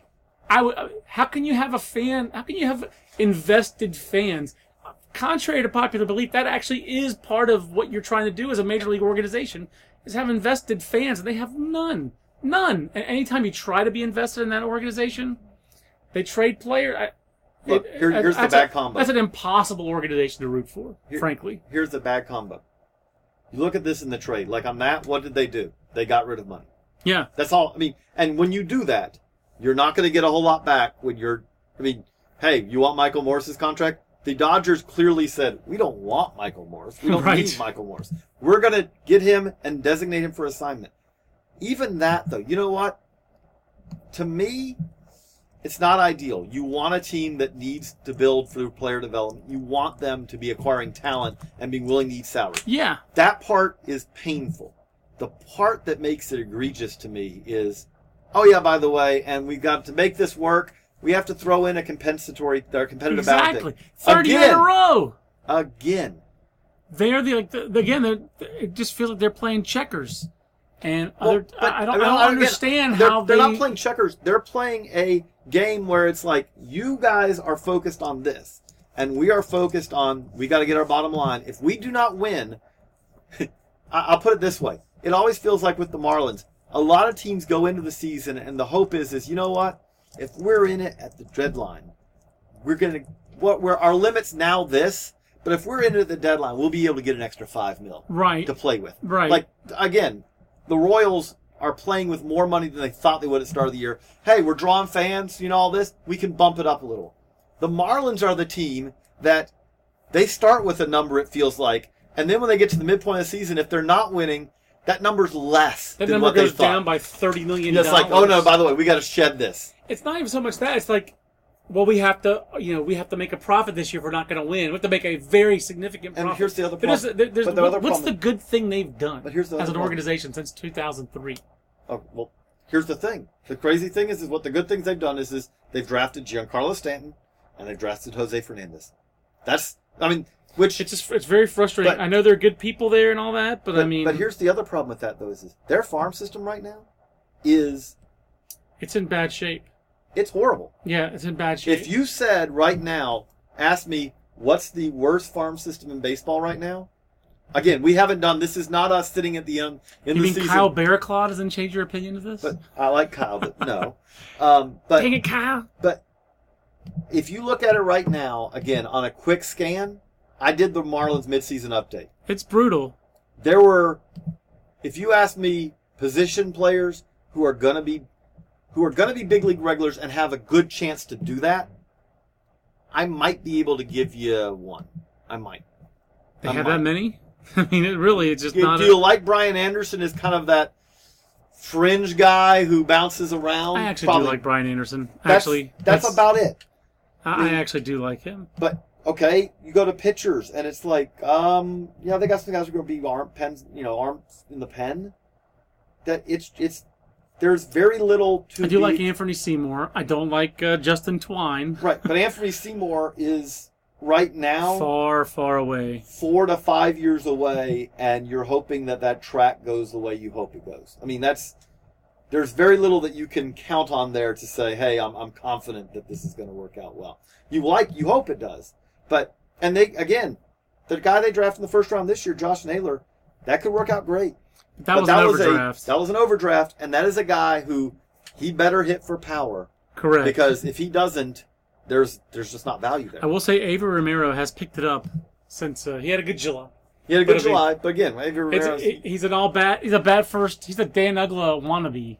I would, how can you have a fan, how can you have invested fans? Contrary to popular belief, that actually is part of what you're trying to do as a major league organization, is have invested fans, and they have none. None. And anytime you try to be invested in that organization, they trade player. I, Look, it, here, here's the bad a, combo. That's an impossible organization to root for, Here, frankly. Here's the bad combo. You look at this in the trade. Like on that, what did they do? They got rid of money. Yeah. That's all. I mean, and when you do that, you're not going to get a whole lot back when you're, I mean, hey, you want Michael Morris's contract? The Dodgers clearly said, we don't want Michael Morris. We don't Right. need Michael Morris. We're going to get him and designate him for assignment. Even that, though, you know what? To me, it's not ideal. You want a team that needs to build through player development. You want them to be acquiring talent and being willing to eat salary. Yeah. That part is painful. The part that makes it egregious to me is, oh yeah, by the way, and we've got to make this work, we have to throw in a compensatory or competitive Exactly. balloting. thirty Again. in a row. Again. They're the, like, the, again, they're, it just feels like they're playing checkers. And Well, other, but, I don't, I mean, I don't again, understand they're, how they're they... not playing checkers. They're playing a game where it's like, you guys are focused on this, and we are focused on, we got to get our bottom line. If we do not win, I'll put it this way. It always feels like with the Marlins, a lot of teams go into the season, and the hope is, is you know what? If we're in it at the deadline, we're going to, what we're, our limit's now this, but if we're in it at the deadline, we'll be able to get an extra five mil Right. to play with. Right. Like, again, the Royals are playing with more money than they thought they would at the start of the year. Hey, we're drawing fans, you know, all this. We can bump it up a little. The Marlins are the team that they start with a number, it feels like, and then when they get to the midpoint of the season, if they're not winning, that number's less That than number what goes they thought. down by thirty million It's dollars. like, oh no, by the way, we got to shed this. It's not even so much that. It's like, well, we have to, you know, we have to make a profit this year if we're not going to win. We have to make a very significant profit. And here's the other But there's- problem. there- there's- But the what- other what's problem- the good thing they've done But here's the as other an problem. organization since two thousand three? Oh, well, here's the thing. The crazy thing is, is what the good things they've done is, is they've drafted Giancarlo Stanton and they've drafted Jose Fernandez. That's, I mean, which It's just, it's very frustrating. But- I know they're good people there and all that, but, But, I mean, but here's the other problem with that, though, is, is their farm system right now is, it's in bad shape. it's horrible. Yeah, it's in bad shape. If you said right now, ask me, what's the worst farm system in baseball right now? Again, we haven't done, this is not us sitting at the end in you the mean season. Kyle Barraclough doesn't change your opinion of this? But I like Kyle, but no. Um, but, Dang it, Kyle. but if you look at it right now, again, on a quick scan, I did the Marlins midseason update. It's brutal. There were, if you ask me, position players who are gonna be, who are gonna be big league regulars and have a good chance to do that, I might be able to give you one. I might. They I have might. that many? I mean, it really, it's just Do, not do a, you like Brian Anderson as kind of that fringe guy who bounces around? I actually Probably. do like Brian Anderson. That's, Actually, that's, about it. I, I actually do like him. But okay, you go to pitchers, and it's like, um, yeah, they got some guys who are going to be arm pens, you know, arms in the pen. That it's it's there's very little to. I do be, like Anthony Seymour. I don't like uh, Justin Twine. right, but Anthony Seymour is right now Far, far away. four to five years away, and you're hoping that that track goes the way you hope it goes. I mean, that's there's very little that you can count on there to say, hey, I'm I'm confident that this is going to work out well. You like, you hope it does, but and they again, the guy they drafted in the first round this year, Josh Naylor, that could work out great. That But was an was overdraft. A, that was an overdraft, and that is a guy who he better hit for power Correct. because if he doesn't, there's there's just not value there. I will say Avery Romero has picked it up since uh, he had a good July. He had a but good I mean, July, but again, Avery It's, Ramirez, it, he's an all bat. He's a bat first. He's a Dan Ugla wannabe.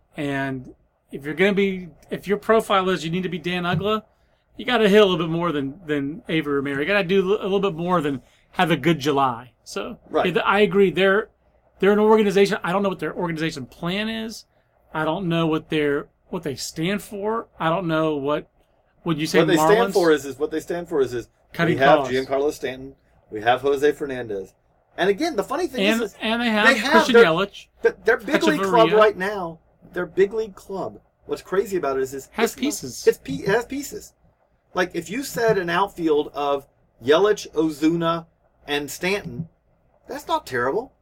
And if you're gonna be, if your profile is you need to be Dan Ugla, you got to hit a little bit more than than Avery Romero. You got to do a little bit more than have a good July. So Right. I agree. They're they're an organization. I don't know what their organization plan is. I don't know what their what they stand for. I don't know what would you say. what they Marlins? stand for is is what they stand for is is Cutting we have costs. Giancarlo Stanton, we have Jose Fernandez, and again, the funny thing and is, is and they have they have Christian their- Yelich. but their big league club Hechavarria. right now, their big league club. What's crazy about it is, is Has it's not- pieces. It's pe- it has pieces. Like if you said an outfield of Yelich, Ozuna, and Stanton, that's not terrible.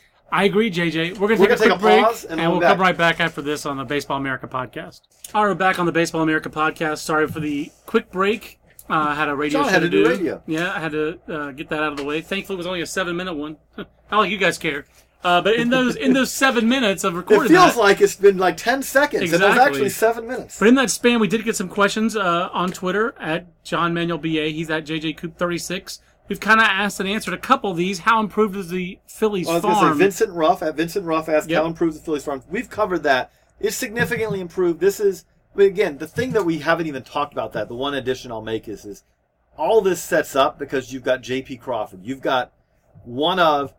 I agree, J J. We're going to We're take a gonna quick take a break, pause, and and, then we'll we'll be come back. right back after this on the Baseball America podcast. All right, we're back on the Baseball America podcast. Sorry for the quick break. Uh, I had a radio John show had to do do. radio. Yeah, I had to uh, get that out of the way. Thankfully, it was only a seven-minute one. Not like you guys care. Uh, but in those in those seven minutes of It recording feels that, like it's been like ten seconds, and it was Exactly. actually seven minutes. but in that span, we did get some questions uh, on Twitter at John Manuel B A. He's at J J Coop thirty-six. We've kind of asked and answered a couple of these. How improved is the Phillies Well, I was going to farm? say Vincent Ruff at Vincent Ruff asked Yep. how improves the Phillies farm. We've covered that. It's significantly improved. This is, but again, the thing that we haven't even talked about that. The one addition I'll make is is all this sets up because you've got J P Crawford. You've got one of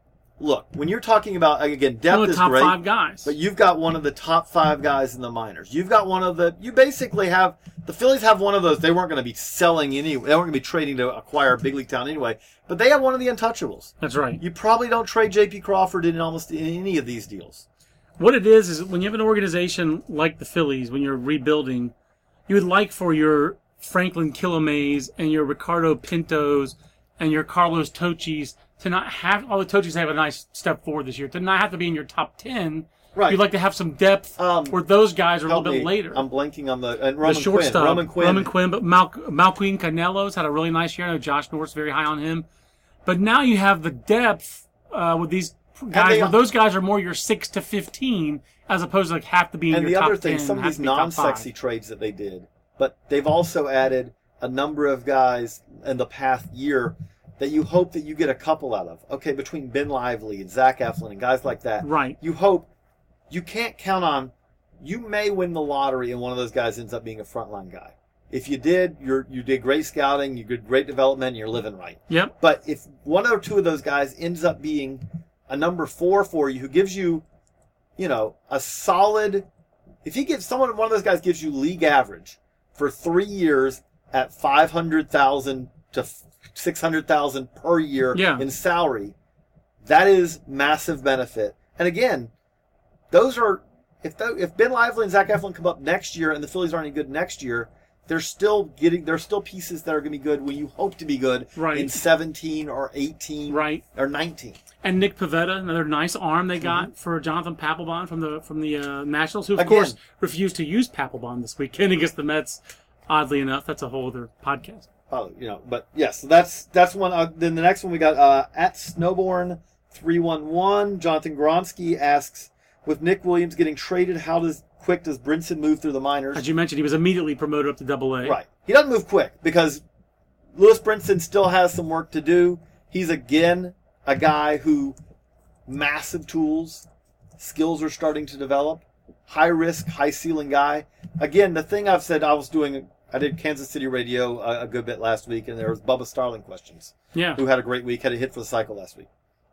look when you're talking about again depth One of the is top great, five guys. but you've got one of the top five guys in the minors. You've got one of the you basically have the Phillies have one of those. They weren't going to be selling any. They weren't going to be trading to acquire a big league talent anyway. But they have one of the untouchables. That's right. You probably don't trade J P Crawford in almost any of these deals. What it is is when you have an organization like the Phillies, when you're rebuilding, you would like for your Franklin Kilomays and your Ricardo Pintos and your Carlos Tochis to not have all the Tochis have a nice step forward this year. To not have to be in your top ten. Right. You'd like to have some depth Um, where those guys are a Help little bit me. later. I'm blanking on the and Roman the shortstop, Quinn. Roman Quinn. Roman Quinn, but Mal- Malquin Canelo's had a really nice year. I know Josh North's very high on him. But now you have the depth uh, with these guys, they- where those guys are more your six to fifteen, as opposed to like have to be in And your the top other thing, ten, some of have these to be top non-sexy five. trades that they did, but they've also added a number of guys in the past year that you hope that you get a couple out of. Okay, between Ben Lively and Zach Eflin and guys like that. Right. You hope you can't count on. You may win the lottery and one of those guys ends up being a frontline guy. If you did, you're you did great scouting, you did great development, and you're living right. Yep. But if one or two of those guys ends up being a number four for you, who gives you, you know, a solid. If he gives someone, one of those guys gives you league average for three years at five hundred thousand to six hundred thousand per year Yeah. in salary, that is massive benefit. And again, those are if tho- if Ben Lively and Zach Eflin come up next year and the Phillies aren't any good next year, they're still getting they're still pieces that are going to be good when you hope to be good Right. in seventeen or eighteen Right. or nineteen. And Nick Pivetta, another nice arm they got Mm-hmm. for Jonathan Papelbon from the from the uh, Nationals, who of Again. course refused to use Papelbon this weekend against the Mets. Oddly enough, that's a whole other podcast. Oh, you know, but yes, that's that's one. Uh, then the next one we got uh, at Snowborn three one one. Jonathan Gronsky asks, with Nick Williams getting traded, how does quick does Brinson move through the minors? As you mentioned, he was immediately promoted up to Double A. Right, he doesn't move quick because Lewis Brinson still has some work to do. He's again a guy who massive tools, skills are starting to develop. High risk, high ceiling guy. Again, the thing I've said, I was doing. I did Kansas City radio a, a good bit last week, and there was Bubba Starling questions. Yeah. Who had a great week, had a hit for the cycle last week.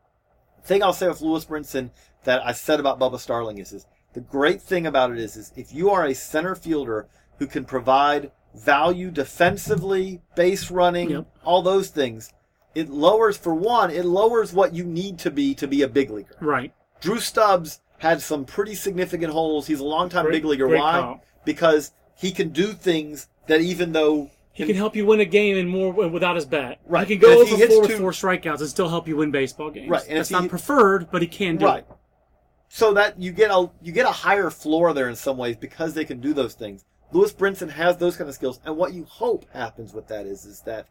The thing I'll say with Lewis Brinson that I said about Bubba Starling is, is the great thing about it is, is if you are a center fielder who can provide value defensively, base running, Yep. all those things, it lowers, for one, it lowers what you need to be to be a big leaguer. Right. Drew Stubbs had some pretty significant holes. He's a longtime Great- big leaguer. great Why? call. Because he can do things that even though He can help you win a game and more without his bat. Right. He can And go if he over hits four with two- four strikeouts and still help you win baseball games. Right, and if That's he- not preferred, but he can do right. it. So that you get a you get a higher floor there in some ways because they can do those things. Lewis Brinson has those kind of skills, and what you hope happens with that is is that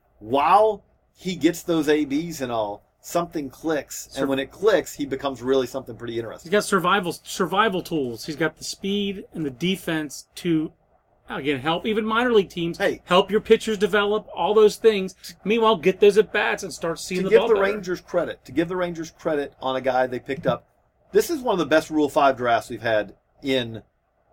while he gets those A Bs and all, something clicks, Sur- and when it clicks, he becomes really something pretty interesting. He's got survival survival tools. He's got the speed and the defense to, again, help even minor league teams. Hey. Help your pitchers develop, all those things. Meanwhile, get those at bats and start seeing To the give ball the better. Rangers credit, to give the Rangers credit on a guy they picked up, this is one of the best Rule Five drafts we've had in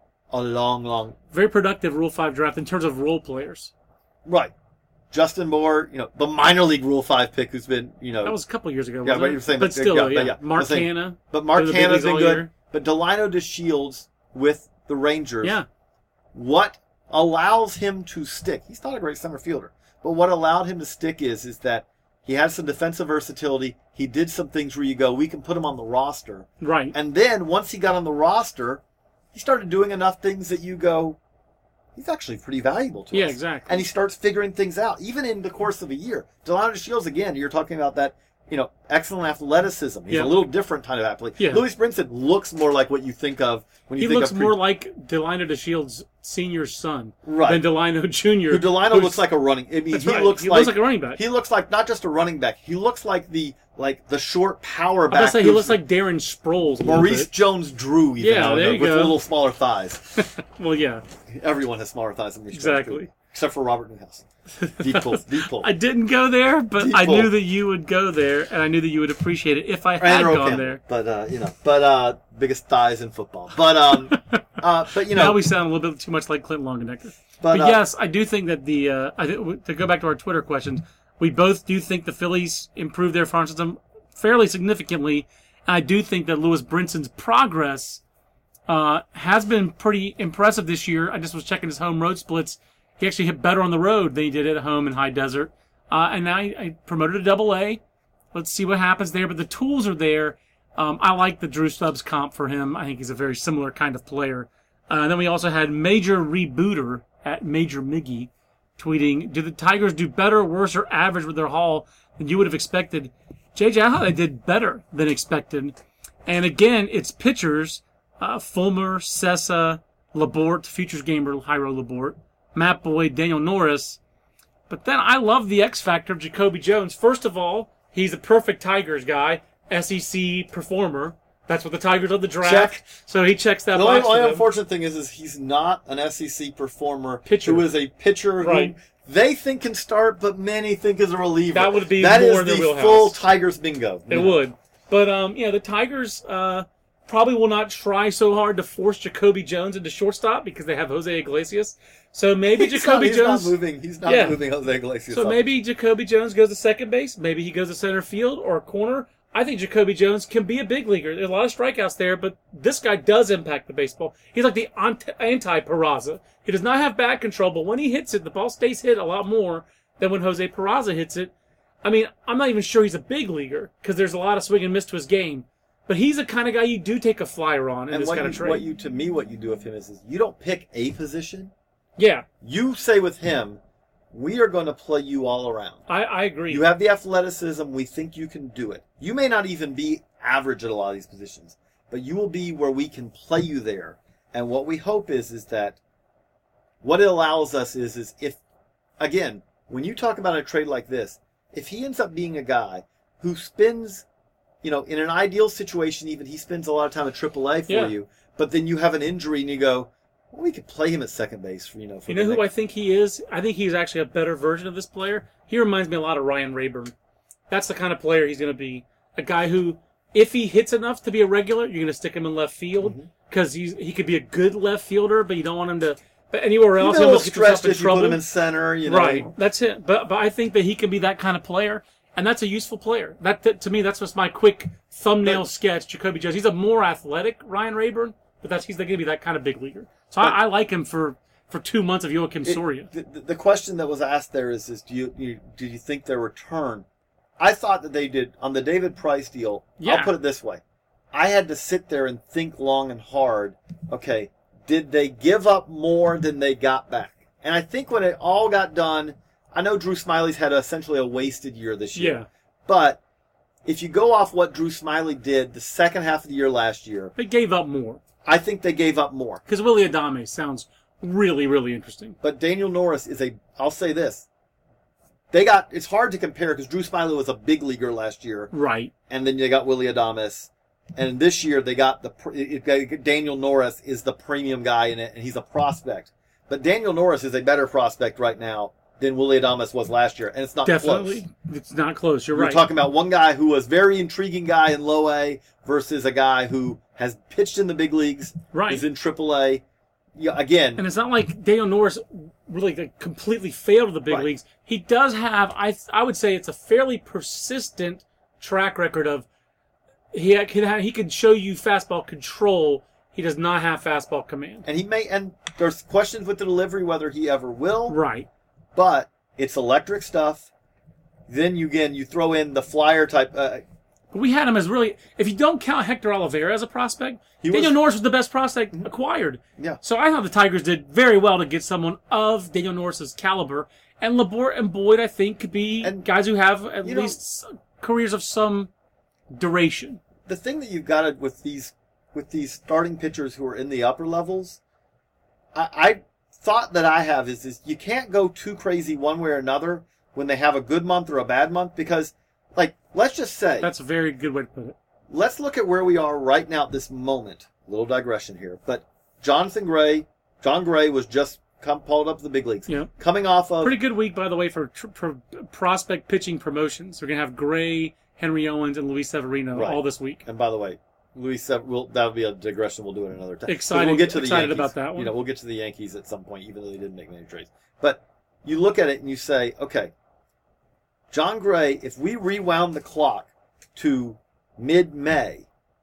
a long, long. Very productive Rule Five draft in terms of role players. Right. Justin Moore, you know, the minor league Rule Five pick who's been, you know. That was a couple years ago. Yeah, wasn't but it? you're saying, but but- still, yeah, yeah. but yeah. Mark I'm saying- Hanna. But Mark Been the big Hanna's leagues been all good. year. But Delino DeShields with the Rangers. Yeah. What allows him to stick? He's not a great center fielder, but what allowed him to stick is is that he had some defensive versatility. He did some things where you go, we can put him on the roster. Right. And then once he got on the roster, he started doing enough things that you go, he's actually pretty valuable to Yeah, us. exactly. And he starts figuring things out, even in the course of a year. Delano DeShields, again, you're talking about that you know, excellent athleticism. He's Yeah. a little different kind of athlete. Yeah. Lewis Brinson looks more like what you think of when you He think looks of pre- more like Delino DeShields Senior's son Right. than Delino Junior Who Delino who's- looks like a running. I mean, That's he right. looks He like looks like a running back. He looks like not just a running back. He looks like the like the short power I'm back. gonna say he who's- looks like Darren Sproles. A little Maurice bit. Jones-Drew. Even Yeah, though, there you with go. a little smaller thighs. Well, yeah, Everyone has smaller thighs than Maurice exactly. Jones-Drew, except for Robert Newhouse. Deep pull, deep pull. I didn't go there, but Deep I pull. knew that you would go there, and I knew that you would appreciate it if I had And Earl gone Campbell, there. but uh, you know, but uh, biggest thighs in football. But um, uh, but you know, Now we sound a little bit too much like Clint Longenecker. But, But, uh, yes, I do think that the uh, I think, to go back to our Twitter questions, we both do think the Phillies improved their farm system fairly significantly, and I do think that Lewis Brinson's progress uh, has been pretty impressive this year. I just was checking his home road splits. He actually hit better on the road than he did at home in High Desert, uh, and now I, I promoted to Double A. Let's see what happens there, but the tools are there. Um, I like the Drew Stubbs comp for him. I think he's a very similar kind of player. Uh, and then we also had Major Rebooter at Major Miggy tweeting, do the Tigers do better, worse, or average with their haul than you would have expected? J J, I thought they did better than expected. And again, it's pitchers, uh, Fulmer, Sessa, Labort, futures gamer Jairo Labort, Matt Boyd, Daniel Norris. But then I love the X factor of Jacoby Jones. First of all, he's a perfect Tigers guy, S E C performer. That's what the Tigers of the draft. Check. So he checks that the only, box for only them. unfortunate thing is, is he's not an S E C performer Pitcher. who is a pitcher Right. who they think can start, but many think is a reliever. That would be That more is in their the wheelhouse. full Tigers bingo. It would. But, um, yeah, the Tigers uh, probably will not try so hard to force Jacoby Jones into shortstop because they have Jose Iglesias. So maybe He's Jacoby not, he's Jones... not moving. He's not Yeah. moving Jose Iglesias. So up. maybe Jacoby Jones goes to second base. Maybe he goes to center field or corner. I think Jacoby Jones can be a big leaguer. There's a lot of strikeouts there, but this guy does impact the baseball. He's like the anti-Peraza. He does not have bat control, but when he hits it, the ball stays hit a lot more than when Jose Peraza hits it. I mean, I'm not even sure he's a big leaguer because there's a lot of swing and miss to his game. But he's the kind of guy you do take a flyer on in and this what kind you, of trade. what you, to me, what you do with him is, is you don't pick a position. Yeah, You say with him, we are going to play you all around. I, I agree. You have the athleticism. We think you can do it. You may not even be average at a lot of these positions, but you will be where we can play you there. And what we hope is, is that what it allows us is, is if, again, when you talk about a trade like this, if he ends up being a guy who spends, you know, in an ideal situation, even he spends a lot of time at triple A for Yeah. you, but then you have an injury and you go, well, we could play him at second base for, you know, for You the know who I next- think he is? I think he's actually a better version of this player. He reminds me a lot of Ryan Rayburn. That's the kind of player he's going to be. A guy who, if he hits enough to be a regular, you're going to stick him in left field because he's he could be a good left fielder, but you don't want him to. But anywhere You else, get a he'll little get himself stressed in if you trouble. put him in center, you know. Right, that's it. But but I think that he can be that kind of player, and that's a useful player. That, that to me, that's just my quick thumbnail But- sketch. Jacoby Jones. He's a more athletic Ryan Rayburn, but that's he's going to be that kind of big leaguer. So But- I, I like him for, for two months of Joakim It- Soria. The, the question that was asked there is, is do you, you do you think their return? I thought that they did on the David Price deal. Yeah. I'll put it this way: I had to sit there and think long and hard. Okay, did they give up more than they got back? And I think when it all got done, I know Drew Smiley's had essentially a wasted year this year. Yeah. But if you go off what Drew Smiley did the second half of the year last year, They gave up more. I think they gave up more. Because Willie Adame sounds really, really interesting. But Daniel Norris is a, I'll say this. They got, it's hard to compare because Drew Smiley was a big leaguer last year. Right. And then they got Willie Adames. And this year they got the, pr- it, it, Daniel Norris is the premium guy in it and he's a prospect. But Daniel Norris is a better prospect right now than Willie Adames was last year. And it's not Definitely. close. It's not close. You're We're right. talking about one guy who was very intriguing guy in low A versus a guy who has pitched in the big leagues. Right. Is in triple A. Yeah, again. And it's not like Daniel Norris really like, completely failed the big Right. leagues. He does have, I I would say, it's a fairly persistent track record of he can have, he can show you fastball control. He does not have fastball command. And he may, and there's questions with the delivery whether he ever will. Right. But it's electric stuff. Then you again you throw in the flyer type. Uh, But we had him as really, if you don't count Hector Oliveira as a prospect, He Daniel was- Norris was the best prospect acquired. Yeah. So I thought the Tigers did very well to get someone of Daniel Norris's caliber. And Labort and Boyd, I think, could be And, guys who have at you know, least careers of some duration. The thing that you've got to, with these with these starting pitchers who are in the upper levels, I, I thought that I have is, is you can't go too crazy one way or another when they have a good month or a bad month, because, like, let's just say... That's a very good way to put it. Let's look at where we are right now at this moment. Little digression here. But Jonathan Gray, John Gray was just come, pulled up to the big leagues. Yeah. Coming off of... Pretty good week, by the way, for tr- for prospect pitching promotions. We're going to have Gray, Henry Owens, and Luis Severino Right. all this week. And by the way, Luis Sever- we'll, that'll be a digression we'll do it another time. Excited, we'll get to the excited Yankees. about that one. You know, we'll get to the Yankees at some point, even though they didn't make many trades. But you look at it and you say, okay, John Gray, if we rewound the clock to mid-May,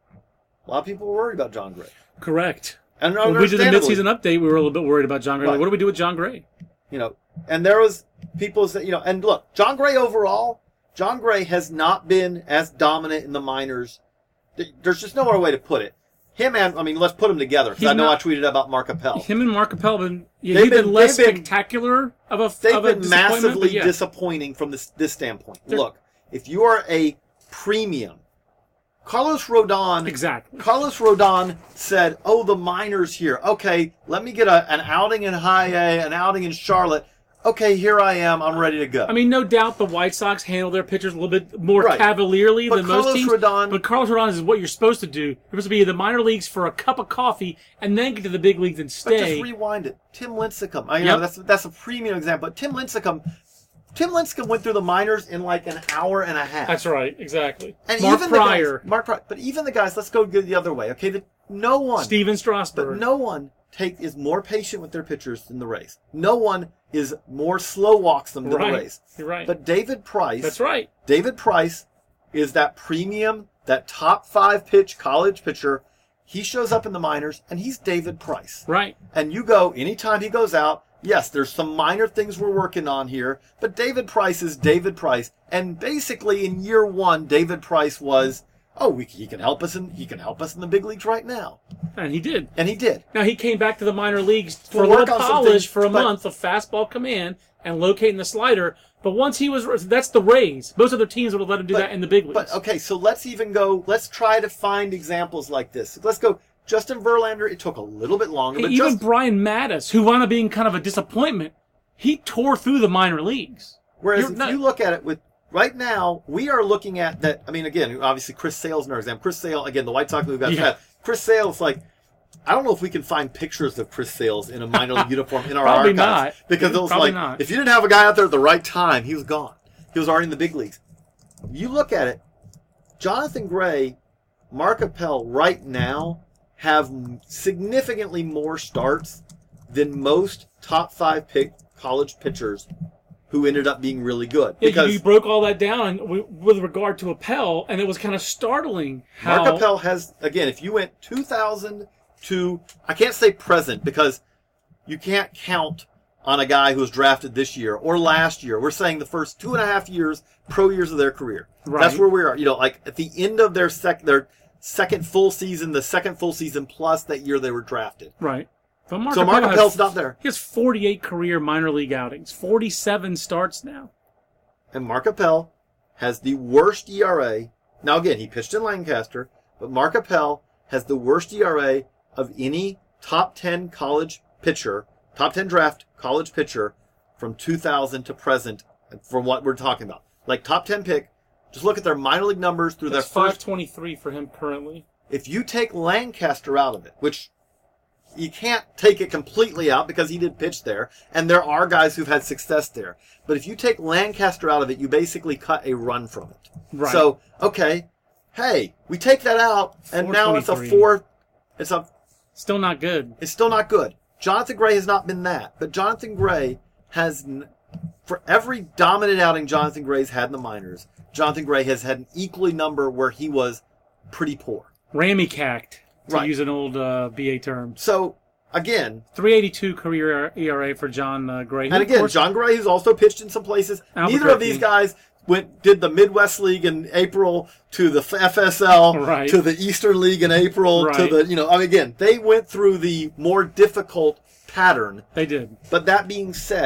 a lot of people were worried about John Gray. Correct. And When we did the midseason update, we were a little bit worried about John Gray. Right. Like, what do we do with John Gray? You know, and there was people that, you know, and look, John Gray overall, John Gray has not been as dominant in the minors. There's just no other way to put it. Him and, I mean, let's put them together, because He's I know not- I tweeted about Mark Appel. Him and Mark Appel have been, yeah, They've he's been, been- less they've been- spectacular of a They've of a been disappointment, massively but yeah. disappointing from this, this standpoint. They're- Look, if you are a premium, Carlos Rodon... Exactly. Carlos Rodon said, oh, the minors here. Okay, let me get a, an outing in high A, an outing in Charlotte. Okay, here I am. I'm ready to go. I mean, no doubt the White Sox handle their pitchers a little bit more Right. cavalierly But than Carlos most teams. Rodon- but Carlos Rodon is what you're supposed to do. You're supposed to be in the minor leagues for a cup of coffee and then get to the big leagues and But stay. just rewind it. Tim Lincecum. I know Yep. that's that's a premium example. But Tim Lincecum, Tim Lincecum went through the minors in like an hour and a half. That's right, exactly. And Mark even Pryor, the guys, Mark Pryor. But even the guys, let's go the other way. Okay, the, no one, Steven Strasburg. but no one take is more patient with their pitchers than the Rays. No one is more slow walks them than right. the Rays. You're right. But David Price. That's right. David Price is that premium, that top five pitch college pitcher. He shows up in the minors, and he's David Price. Right. And you go, anytime he goes out, yes, there's some minor things we're working on here, but David Price is David Price. And basically, in year one, David Price was, oh, we, he can help us in he can help us in the big leagues right now, And he did. and he did. Now, he came back to the minor leagues for To a work little on some polish things, for a but- month of fastball command and locating the slider. But once he was, that's the Rays. Most other teams would have let him do But- that in the big leagues. But okay, so let's even go. Let's try to find examples like this. Let's go. Justin Verlander. It took a little bit longer, Hey, but even just, Brian Mattis, who wound up being kind of a disappointment, he tore through the minor leagues. whereas You're if not- you look at it with right now, we are looking at that. I mean, again, obviously Chris Sale's another example. Chris Sale, again, the White Sox move got Yeah. fast. Chris Sale's like, I don't know if we can find pictures of Chris Sales in a minor league uniform in our Probably archives. not. Because it was Probably like, not. if you didn't have a guy out there at the right time, he was gone. He was already in the big leagues. You look at it, Jonathan Gray, Mark Appel right now have significantly more starts than most top five pick college pitchers who ended up being really good. Yeah, Because you, you broke all that down w- with regard to Appel, and it was kind of startling how... Mark Appel has, again, if you went two thousand to, I can't say present because you can't count on a guy who was drafted this year or last year. We're saying the first two and a half years, pro years of their career. Right. That's where we are. You know, like at the end of their sec, their second full season, the second full season plus that year they were drafted. Right. But Mark So Mark Appel Appel's has, not there. He has forty-eight career minor league outings, forty-seven starts now. And Mark Appel has the worst E R A. Now, again, he pitched in Lancaster, but Mark Appel has the worst E R A of any top ten college pitcher, top ten draft college pitcher from two thousand to present, from what we're talking about. Like top ten pick, just look at their minor league numbers through That's their five first. twenty-three for him currently. If you take Lancaster out of it, which you can't take it completely out because he did pitch there, and there are guys who've had success there. But if you take Lancaster out of it, you basically cut a run from it. Right. So, okay, hey, we take that out, and now it's a four twenty-three. four. It's a. Still not good. It's still not good. Jonathan Gray has not been that, but Jonathan Gray has, n- for every dominant outing Jonathan Gray's had in the minors, Jonathan Gray has had an equally number where he was pretty poor. Rammy-cacked, to Right. use an old uh, B A term. So, again, three eighty-two career E R A for John uh, Gray. and Of again, course- John Gray, who's also pitched in some places. Neither of Albuquerque. these guys went did the Midwest League in April to the F S L Right. to the Eastern League in April to Right. the you know. I mean, again, they went through the more difficult pattern. They did. But that being said,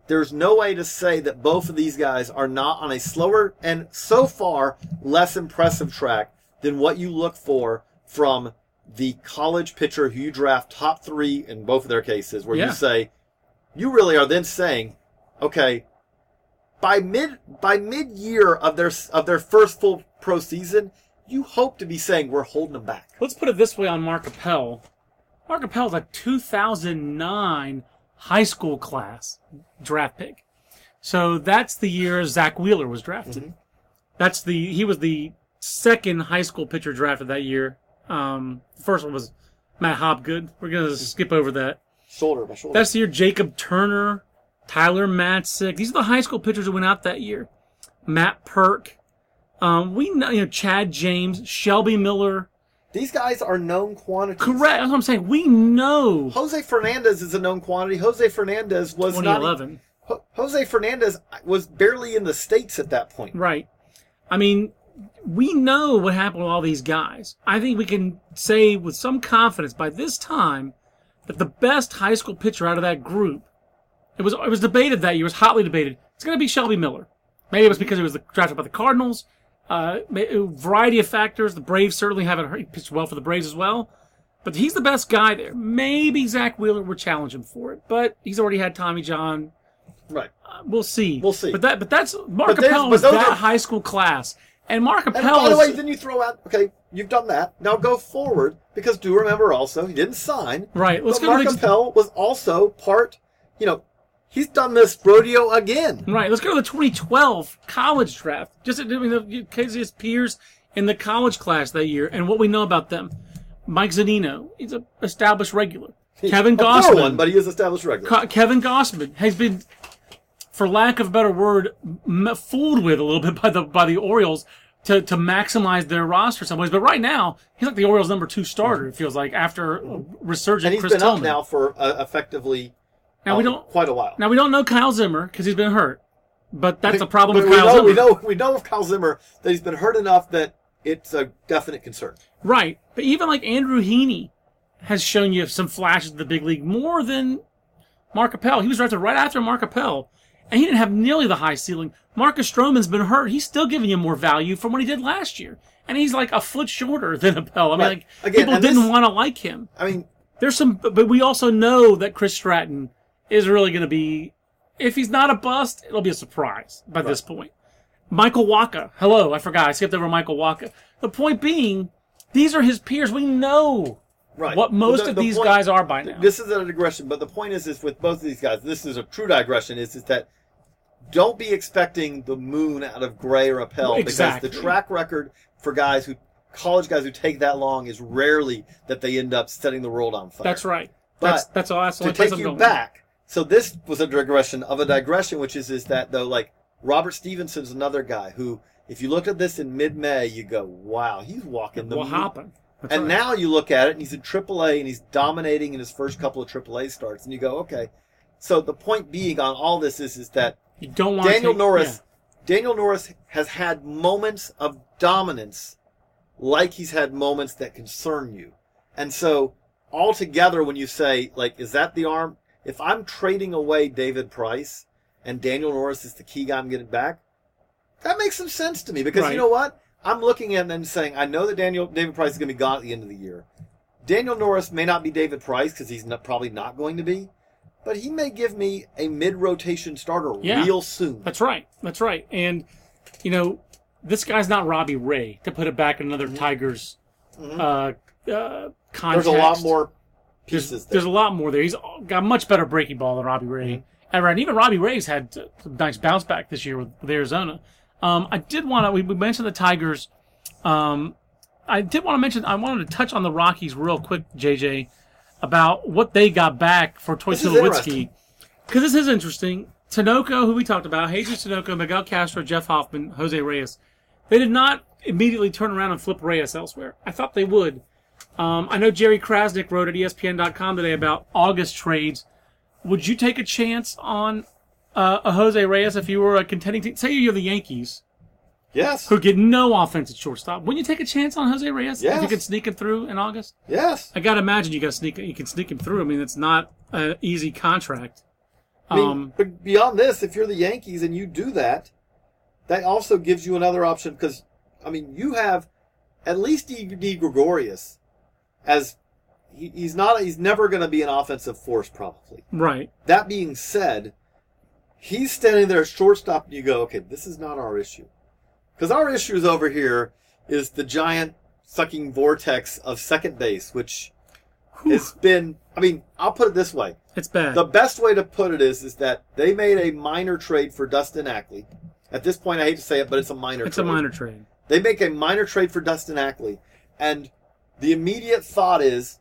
there's no way to say that both of these guys are not on a slower and so far less impressive track than what you look for from the college pitcher who you draft top three in both of their cases, where Yeah. you say, you really are then saying, okay, by mid by mid year of their of their first full pro season, you hope to be saying we're holding them back. Let's put it this way on Mark Appel. Mark Appel is a two thousand nine high school class draft pick. So that's the year Zach Wheeler was drafted. Mm-hmm. That's the he was the second high school pitcher drafted that year. Um, the first one was Matt Hopgood. We're going to skip over that. Shoulder by shoulder. That's the year Jacob Turner, Tyler Matzik. These are the high school pitchers who went out that year. Matt Perk. Um, we know, you know, Chad James, Shelby Miller. These guys are known quantities. Correct. That's what I'm saying. We know. Jose Fernandez is a known quantity. Jose Fernandez was twenty not. eleven. Ho- Jose Fernandez was barely in the States at that point. Right. I mean, we know what happened with all these guys. I think we can say with some confidence by this time that the best high school pitcher out of that group, it was it was debated that year, it was hotly debated. It's going to be Shelby Miller. Maybe it was because he was drafted by the Cardinals. Uh, a variety of factors. The Braves certainly haven't hurt. He pitched well for the Braves as well. But he's the best guy there. Maybe Zach Wheeler would challenge him for it, but he's already had Tommy John. Right. Uh, we'll see. We'll see. But that, but that's Mark But there's- Appel but was those that are- high school class, and Mark And Appel by the is. way, then you throw out, okay, you've done that. Now go forward, because do remember also, he didn't sign. Right, let's but go to Mark the- Appel was also part, you know, he's done this rodeo again. Right, let's go to the twenty twelve college draft. Just I mean, the his peers in the college class that year, and what we know about them. Mike Zunino, he's an established regular. Kevin A poor Gossman, one, but he is established regular. Co- Kevin Gossman has been, for lack of a better word, m- fooled with a little bit by the by the Orioles to to maximize their roster in some ways. But right now, he's like the Orioles' number two starter. It feels like after resurgent and he's Chris been Tillman. up now for uh, effectively Now we um, don't quite a while. now we don't know Kyle Zimmer because he's been hurt. But that's a problem But with we Kyle know, Zimmer. We know, we know of Kyle Zimmer that he's been hurt enough that it's a definite concern. Right. But even like Andrew Heaney has shown you some flashes of the big league more than Mark Appel. He was drafted right after Mark Appel, and he didn't have nearly the high ceiling. Marcus Stroman's been hurt. He's still giving you more value from what he did last year. And he's like a foot shorter than Appel. I mean, Right. like, Again, people and didn't this- want to like him. I mean, There's some, but we also know that Chris Stratton is really going to be, if he's not a bust, it'll be a surprise by this point. Michael Waka. Hello, I forgot. I skipped over Michael Waka. The point being, these are his peers. We know right. what most The- of the these point- guys are by now. This is a digression, but the point is, is with both of these guys, this is a true digression, is, is that don't be expecting the moon out of Gray or Appel, Exactly. because the track record for guys who, college guys who take that long is rarely that they end up setting the world on fire. That's right. But That's that's all. That's the to only place take I'm you going. back, so this was a digression of a digression, which is, is that though, like, Robert Stevenson's another guy who, if you look at this in mid-May, you go, wow, he's walking the What moon. happened? That's And right. now you look at it, and he's in triple A, and he's dominating in his first couple of triple A starts, and you go, okay. So the point being on all this is, is that you don't want Daniel to take, Norris, Daniel Norris has had moments of dominance, like he's had moments that concern you. And so altogether, when you say, like, is that the arm? If I'm trading away David Price, and Daniel Norris is the key guy I'm getting back, that makes some sense to me, because Right. you know what? I'm looking at it and saying, I know that Daniel David Price is going to be gone at the end of the year. Daniel Norris may not be David Price, because he's not, probably not going to be, but he may give me a mid-rotation starter Yeah. real soon. That's right. That's right. And you know, this guy's not Robbie Ray to put it back in another Tigers Mhm. uh, uh, context. There's a lot more There's, pieces there's there. a lot more there. He's got much better breaking ball than Robbie Ray. Mm-hmm. ever. And even Robbie Ray's had uh, some nice bounce back this year with, with Arizona. Um, I did want to, we, we mentioned the Tigers. Um, I did want to mention, I wanted to touch on the Rockies real quick, J J, about what they got back for Toy This is Tulowitzki. interesting. Because this is interesting. Tinoco, who we talked about, Jesus Tinoco, Miguel Castro, Jeff Hoffman, Jose Reyes. They did not immediately turn around and flip Reyes elsewhere. I thought they would. Um, I know Jerry Krasnick wrote at E S P N dot com today about August trades. Would you take a chance on uh, a Jose Reyes if you were a contending team? Say you're the Yankees, Yes. who get no offensive shortstop. Wouldn't you take a chance on Jose Reyes if Yes. you could sneak him through in August? Yes. I gotta imagine you gotta sneak. You can sneak him through. I mean, it's not an easy contract. I mean, Um, but beyond this, if you're the Yankees and you do that, that also gives you another option because, I mean, you have at least D. D. Gregorius as he, he's not he's never going to be an offensive force probably. right. That being said, he's standing there at shortstop and you go, okay, this is not our issue. Because our issues over here is the giant sucking vortex of second base, which Whew. has been, I mean, I'll put it this way. It's bad. The best way to put it is, is that they made a minor trade for Dustin Ackley. At this point, I hate to say it, but it's a minor it's trade. a minor trade. They make a minor trade for Dustin Ackley. And the immediate thought is,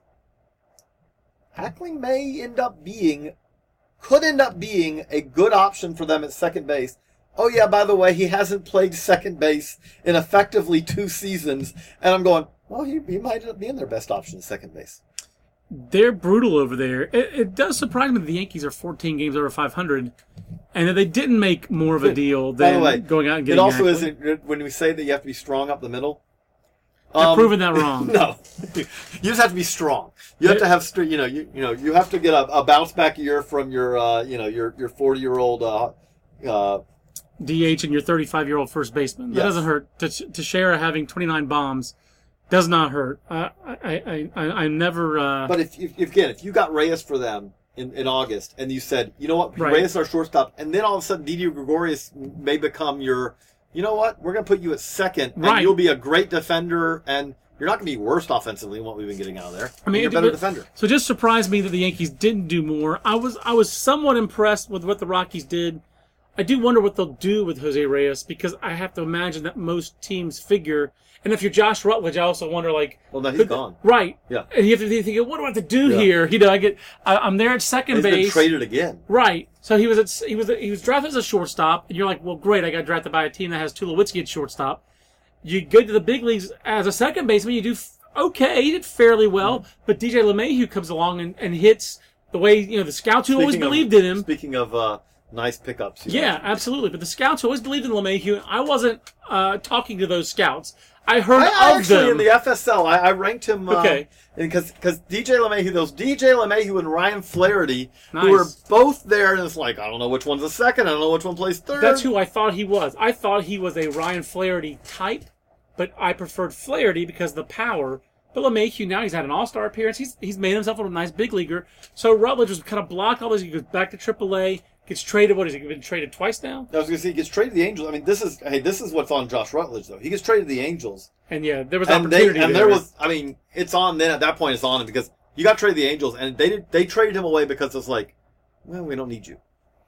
Ackley may end up being, could end up being a good option for them at second base. Oh yeah, by the way, he hasn't played second base in effectively two seasons. And I'm going, well, he, he might end up being their best option at second base. They're brutal over there. It, it does surprise me that the Yankees are fourteen games over five hundred, and that they didn't make more of a deal By the than way, going out and getting it also Ackley. isn't, when we say that you have to be strong up the middle. I've um, proven that wrong. No, you just have to be strong. You have to have, str- you know, you you know, you have to get a, a bounce back year from your, uh, you know, your your forty year old uh, uh, D H and your thirty-five year old first baseman. That Yes. doesn't hurt. To Teixeira having twenty-nine bombs does not hurt. Uh, I, I, I, I'm never. Uh, But if, if, if again, if you got Reyes for them in, in August, and you said, you know what, Right. Reyes our shortstop, and then all of a sudden Didi Gregorius may become your, you know what, we're going to put you at second, and Right. you'll be a great defender, and you're not going to be worst offensively in what we've been getting out of there. I mean, you're a it- better but- defender. So it just surprised me that the Yankees didn't do more. I was I was somewhat impressed with what the Rockies did. I do wonder what they'll do with Jose Reyes because I have to imagine that most teams figure. And if you're Josh Rutledge, I also wonder like, Well, no, he's could- gone. right? Yeah. And you have to be thinking, what do I have to do Yeah. here? You know, I get I, I'm there at second He's been base. traded again. Right. So he was at, he was he was drafted as a shortstop, and you're like, well, great, I got drafted by a team that has Tulowitzki at shortstop. You go to the big leagues as a second baseman, you do f- okay, he did fairly well, but D J LeMahieu comes along and, and hits the way you know the scouts who always Speaking of- believed in him. Speaking of uh, nice pickups. you know. Yeah, absolutely. But the scouts always believed in LeMahieu. I wasn't uh, talking to those scouts. I heard I, I of actually them. in the F S L, I, I ranked him. Uh, Okay. Because because D J LeMahieu, those D J LeMahieu and Ryan Flaherty, Nice. who were both there, and it's like I don't know which one's the second, I don't know which one plays third. That's who I thought he was. I thought he was a Ryan Flaherty type, but I preferred Flaherty because of the power. But LeMahieu now he's had an All-Star appearance. He's he's made himself a nice big leaguer. So Rutledge was kind of block all this. He goes back to triple A, gets traded. What is he been traded twice now? I was going to say he gets traded to the Angels. I mean, this is hey, this is what's on Josh Rutledge though. He gets traded to the Angels, And yeah, there was and they opportunity and there. there was. I mean, it's on then. At that point, it's on him because you got traded to the Angels, and they did they traded him away because it's like, well, we don't need you.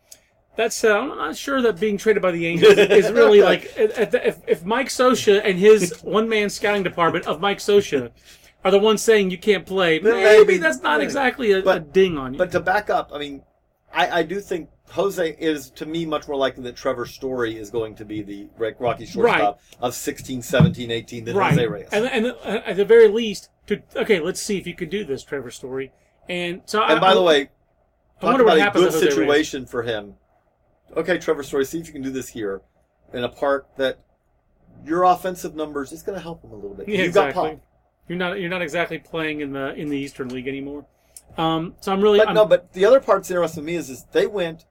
That's uh, I'm not sure that being traded by the Angels is really like if, if, if Mike Scioscia and his one-man scouting department of Mike Scioscia are the ones saying you can't play. Then Maybe, maybe- that's not maybe. exactly a, But- a ding on you. But to back up, I mean, I, I do think Jose is, to me, much more likely that Trevor Story is going to be the Rocky shortstop of sixteen, seventeen, eighteen than right. Jose Reyes. And, and uh, at the very least, to okay, let's see if you can do this, Trevor Story. And so, And I, by I, the way, I talk wonder what about a happens good to Jose Reyes. situation for him. Okay, Trevor Story, see if you can do this here in a park that your offensive numbers is going to help him a little bit. Yeah, You've exactly. got Pop. You're not you're not exactly playing in the in the Eastern League anymore. Um, so I'm really But I'm, no, but the other part that's interesting to me is, is they went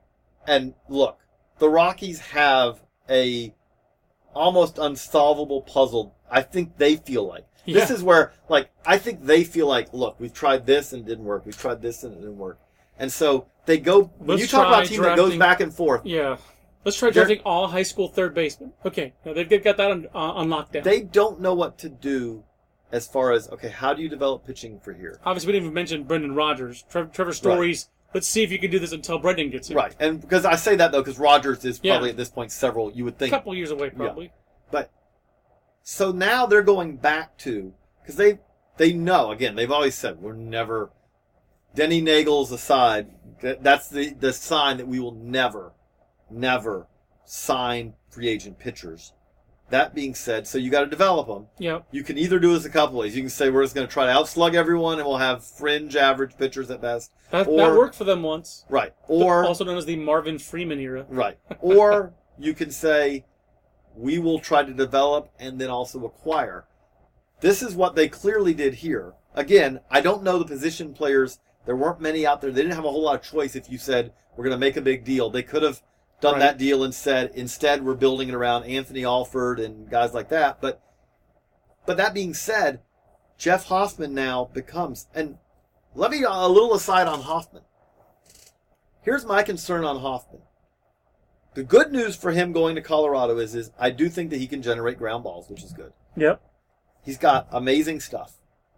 and look, the Rockies have a almost unsolvable puzzle. I think they feel like this Yeah. is where, like, I think they feel like, look, we've tried this and it didn't work. We've tried this and it didn't work. And so they go. When Let's you talk about try a team that goes drafting- back and forth, yeah. Let's try They're- drafting all high school third basemen. Okay, now they've got that on uh, on lockdown. they don't know what to do as far as, okay, how do you develop pitching for here? Obviously, we didn't even mention Brendan Rodgers, Tre- Trevor Story's. Let's see if you can do this until Brendan gets here. Right. And because I say that, though, because Rogers is Yeah. probably at this point several, you would A think. couple years away, probably. But so now they're going back to, because they they know, again, they've always said we're never, Denny Nagels aside, that, that's the, the sign that we will never, never sign free agent pitchers. That being said, so you got to develop them. Yep. You can either do this a couple ways. You can say we're just going to try to outslug everyone and we'll have fringe average pitchers at best. That, Or- that worked for them once. Right. Or Also known as the Marvin Freeman era. Right. Or you can say, we will try to develop and then also acquire. This is what they clearly did here. Again, I don't know the position players There weren't many out there. They didn't have a whole lot of choice if you said, we're going to make a big deal. They could have done Right. that deal and said, instead, we're building it around Anthony Alford and guys like that. But, but that being said, Jeff Hoffman now becomes, and let me, a little aside on Hoffman. Here's my concern on Hoffman. The good news for him going to Colorado is, is I do think that he can generate ground balls, which is good. Yep. He's got amazing stuff.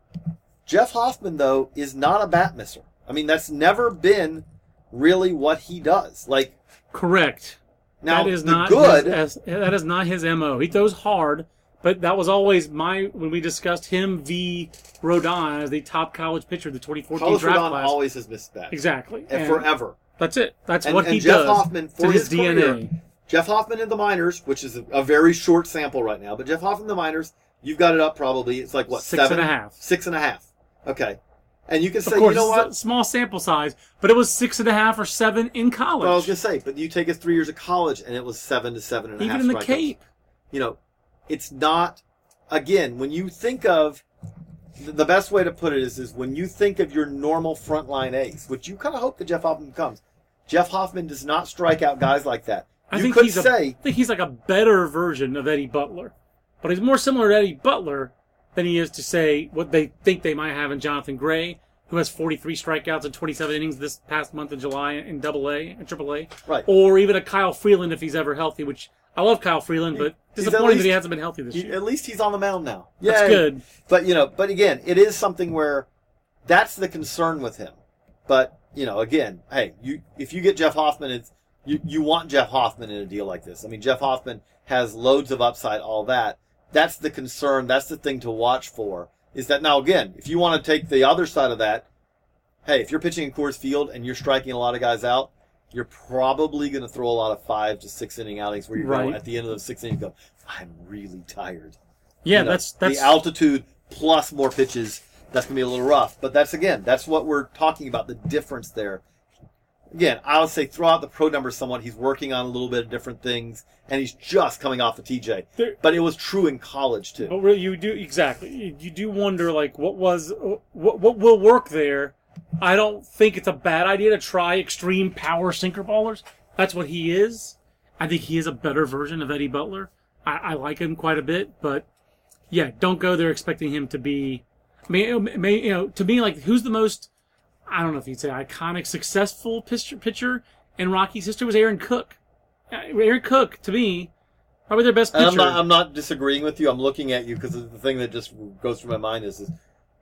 Jeff Hoffman, though, is not a bat misser. I mean, that's never been really what he does. Like, Correct. now, that is the not good, his, as, that is not his M O. He throws hard, but that was always my when we discussed him v. Rodon as the top college pitcher of the twenty fourteen Carlos draft Rodon class. always has missed bats. Exactly. And And forever. That's it. That's And, what and he Jeff does. Hoffman, for to his, his D N A. career, Jeff Hoffman in the minors, which is a, a very short sample right now, but Jeff Hoffman in the minors, you've got it up probably, it's like what, Six seven? and a half. Six and a half. Okay. And you can say, Of course, you know it's what? a small sample size, but it was six and a half or seven in college. Well, I was going to say, but you take his three years of college, and it was seven to seven and a half Even in the strikeouts. Cape. You know, it's not, again, when you think of, the best way to put it is, is when you think of your normal frontline ace, which you kind of hope that Jeff Hoffman becomes, Jeff Hoffman does not strike out guys like that. I you think could he's say, a, I think he's like a better version of Eddie Butler, but he's more similar to Eddie Butler than he is to say what they think they might have in Jonathan Gray, who has forty-three strikeouts and twenty-seven innings this past month in July in Double A and Triple A, right. or even a Kyle Freeland if he's ever healthy. Which I love Kyle Freeland, but He's at disappointing least- that he hasn't been healthy this He, year. at least he's on the mound now. That's Yay. good. But, you know, but again, it is something where that's the concern with him. But, you know, again, hey, you if you get Jeff Hoffman, it's you, you want Jeff Hoffman in a deal like this. I mean, Jeff Hoffman has loads of upside, all that. That's the concern. That's the thing to watch for. Is that now, again, if you want to take the other side of that, hey, if you're pitching in Coors Field and you're striking a lot of guys out, you're probably going to throw a lot of five to six inning outings where you Right. go at the end of the sixth inning, you go, I'm really tired. Yeah, You know, that's that's the altitude plus more pitches. That's going to be a little rough. But that's, again, that's what we're talking about, the difference there. Again, I would say throw out the pro numbers somewhat. He's working on a little bit of different things, and he's just coming off of T J. There- But it was true in college, too. But really, you do exactly. You, you do wonder, like, what was what what will work there. I don't think it's a bad idea to try extreme power sinker ballers. That's what he is. I think he is a better version of Eddie Butler. I, I like him quite a bit, but yeah, don't go there expecting him to be. I mean, it may, you know, to me, like, who's the most? I don't know if you'd say iconic, successful pitcher pitcher in Rocky's history was Aaron Cook. Uh, Aaron Cook, to me, probably their best pitcher. And I'm not, I'm not disagreeing with you. I'm looking at you because the thing that just goes through my mind is, is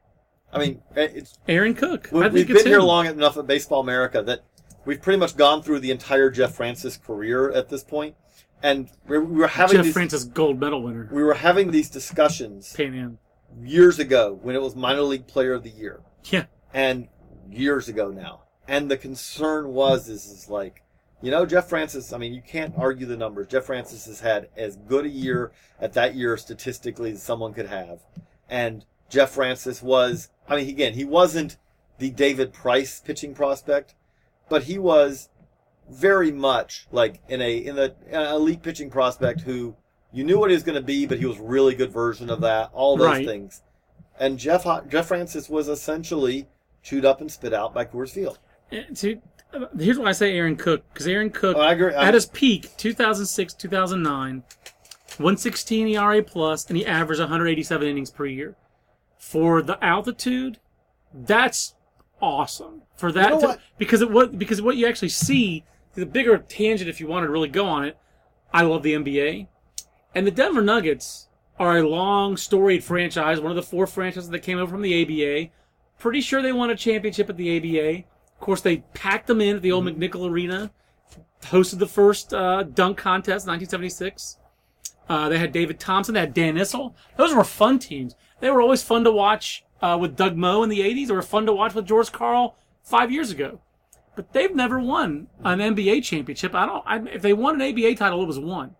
I mean, it's Aaron Cook. we- I we've think it's been here him. long enough at Baseball America that we've pretty much gone through the entire Jeff Francis career at this point, and we we were having Jeff these, Francis gold medal winner. we were having these discussions Pan Am. years ago when it was minor league player of the year, Yeah. and years ago now. And the concern was is, is like, you know, Jeff Francis, I mean, you can't argue the numbers. Jeff Francis has had as good a year at that year statistically as someone could have. And Jeff Francis was, I mean, again, he wasn't the David Price pitching prospect, but he was very much like in a in the an elite pitching prospect who you knew what he was going to be, but he was a really good version of that, all those Right. things. And Jeff Jeff Francis was essentially chewed up and spit out by Coors Field. Eh, See, uh, here's why I say Aaron Cook, because Aaron Cook, Oh, I agree. I- at his peak, two thousand six, two thousand nine, one sixteen E R A plus, and he averaged one hundred eighty-seven innings per year. For the altitude, that's awesome. For that, know to- what? because it what because what you actually see, the bigger tangent if you wanted to really go on it. I love the N B A, and the Denver Nuggets are a long storied franchise, one of the four franchises that came over from the A B A. Pretty sure they won a championship at the A B A. Of course, they packed them in at the old McNichol Arena, hosted the first uh, dunk contest in nineteen seventy-six. Uh, they had David Thompson, they had Dan Issel. Those were fun teams. They were always fun to watch uh, with Doug Moe in the eighties. They were fun to watch with George Karl five years ago. But they've never won an N B A championship. I don't. I, if they won an A B A title, it was one.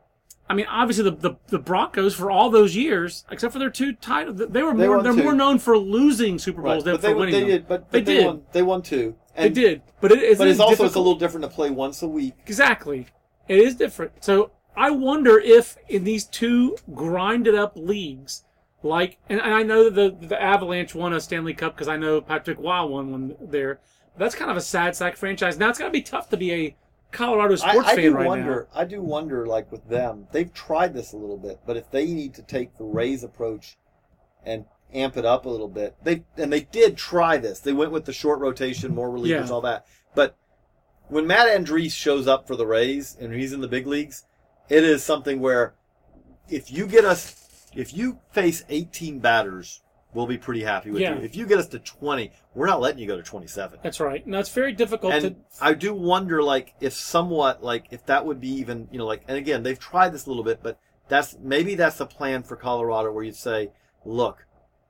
I mean, obviously the, the the Broncos for all those years, except for their two titles, they were They more won they're two. more known for losing Super Bowls Right. than But for they, winning they them. did, but, but They they, did. won. They won two. They And, did, but it is. But it's also difficult. it's a little different to play once a week. Exactly. It is different. So I wonder if in these two grinded up leagues, like, and, and I know that the the Avalanche won a Stanley Cup because I know Patrick Waugh won one there. But that's kind of a sad sack franchise. Now it's got to be tough to be a Colorado sports I, I fan do right wonder, now. I do wonder, like with them, they've tried this a little bit, but if they need to take the Rays approach and amp it up a little bit, they and they did try this. They went with the short rotation, more relievers, Yeah. all that. But when Matt Andriese shows up for the Rays and he's in the big leagues, it is something where if you get us, if you face eighteen batters, we'll be pretty happy with Yeah. you. If you get us to twenty, we're not letting you go to twenty-seven. That's right. Now it's very difficult And to. I do wonder, like, if somewhat, like, if that would be even, you know, like, and again, they've tried this a little bit, but that's maybe that's a plan for Colorado where you say, look,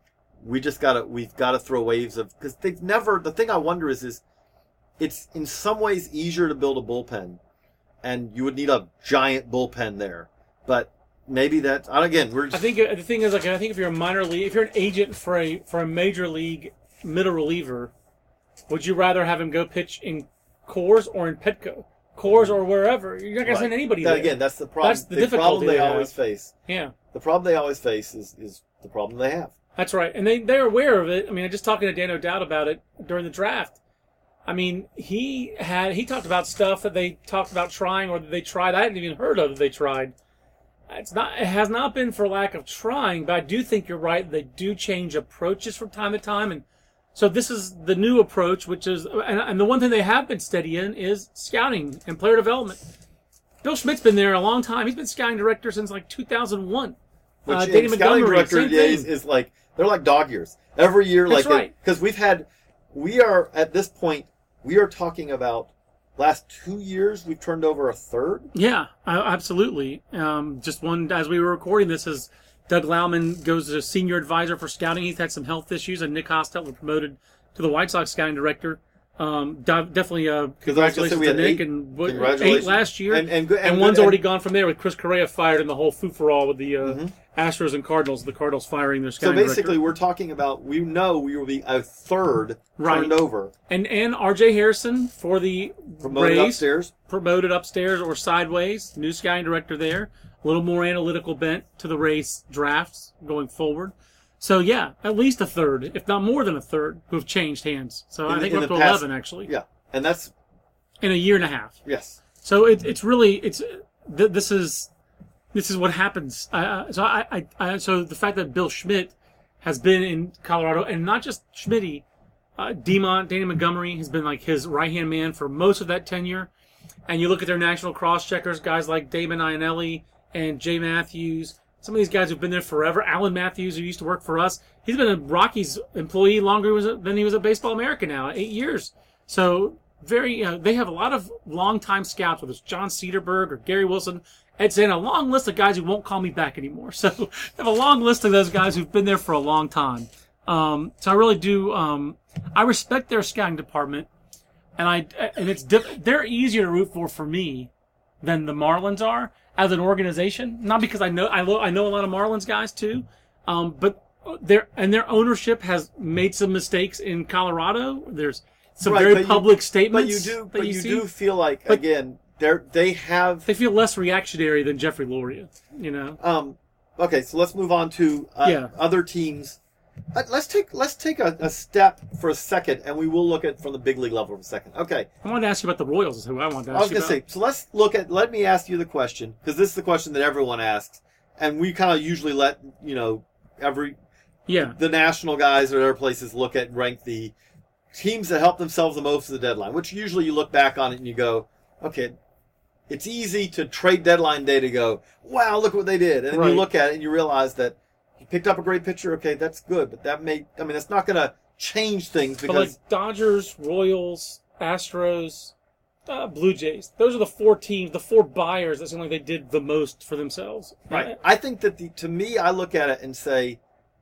we just gotta, we've got to throw waves of, because they've never. The thing I wonder is, is it's in some ways easier to build a bullpen, and you would need a giant bullpen there, but maybe that. And again, we're. Just, I think uh, the thing is, like, I think if you're a minor league, if you're an agent for a for a major league middle reliever, would you rather have him go pitch in Coors or in Petco, Coors or wherever? You're not gonna right. send anybody That, there. again, that's the problem. That's the the difficulty problem they, they have. always face. Yeah, The problem they always face is is the problem they have. that's right, and they they're aware of it. I mean, just talking to Dan O'Dowd about it during the draft. I mean, he had he talked about stuff that they talked about trying or that they tried. I hadn't even heard of that they tried. It's not. It has not been for lack of trying, but I do think you're right. They do change approaches from time to time, and so this is the new approach, which is, and, and the one thing they have been steady in is scouting and player development. Bill Schmidt's been there a long time. He's been scouting director since like two thousand one. Which Uh, in Danny scouting Montgomery, director same days thing. is like they're like dog years every year. That's like right. Because we've had, we are at this point, we are talking about last two years we've turned over a third. Yeah, uh, absolutely. Um, just one, as we were recording this, is Doug Lauman goes as senior advisor for scouting. He's had some health issues, and Nick Hostel was promoted to the White Sox scouting director. Um, de- definitely uh, congratulations we to had Nick, eight- and what, congratulations. eight last year, And- and good- and one's good- already and- gone from there with Chris Correa fired and the whole foo-for-all with the uh, Mm-hmm. Astros and Cardinals, the Cardinals firing their So scouting basically, director. we're talking about we know we will be a third Right. turned over, And, and R J Harrison for the promoted Rays, upstairs. promoted upstairs or sideways, new scouting director there. A little more analytical bent to the Rays drafts going forward. So yeah, at least a third, if not more than a third, who have changed hands. So In I the- think in we're up the to past- eleven actually Yeah, and that's in a year and a half. yes. So it, it's really it's th- this is this is what happens. Uh, so I, I, I so the fact that Bill Schmidt has been in Colorado, and not just Schmitty, uh, Demont, Danny Montgomery has been like his right hand man for most of that tenure. And you look at their national cross checkers, guys like Damon Ionelli and Jay Matthews. Some of these guys who've been there forever. Alan Matthews, who used to work for us, he's been a Rockies employee longer than he was at Baseball America now, eight years. So very, uh, they have a lot of longtime scouts, whether it's John Cedarberg or Gary Wilson. It's in a long list of guys who won't call me back anymore. So they have a long list of those guys who've been there for a long time. Um, so I really do. Um, I respect their scouting department, and I and it's diff- they're easier to root for for me than the Marlins are as an organization. Not because I know I, lo- I know a lot of Marlins guys too, um, but their and their ownership has made some mistakes in Colorado. There's some Right, very but you- public But statements you do, that but you, you see. do feel like But- again they're they have. They feel less reactionary than Jeffrey Loria. You know. Um, okay, so let's move on to uh, Yeah. other teams. Uh, let's take let's take a, a step for a second, and we will look at from the big league level for a second. Okay, I wanted to ask you about the Royals. Is who I wanted to ask I was you going to about. say. So let's look at. Let me ask you the question because this is the question that everyone asks, and we kind of usually let you know every Yeah. the national guys or other places look at and rank the teams that help themselves the most at the deadline. Which usually you look back on it and you go, okay, it's easy to trade deadline day to go, wow, look what they did, and then Right. you look at it and you realize that. You picked up a great pitcher, okay, that's good, but that may, I mean, it's not going to change things But because, like Dodgers, Royals, Astros, uh, Blue Jays, those are the four teams, the four buyers that seem like they did the most for themselves. right, I think that the, to me, I look at it and say,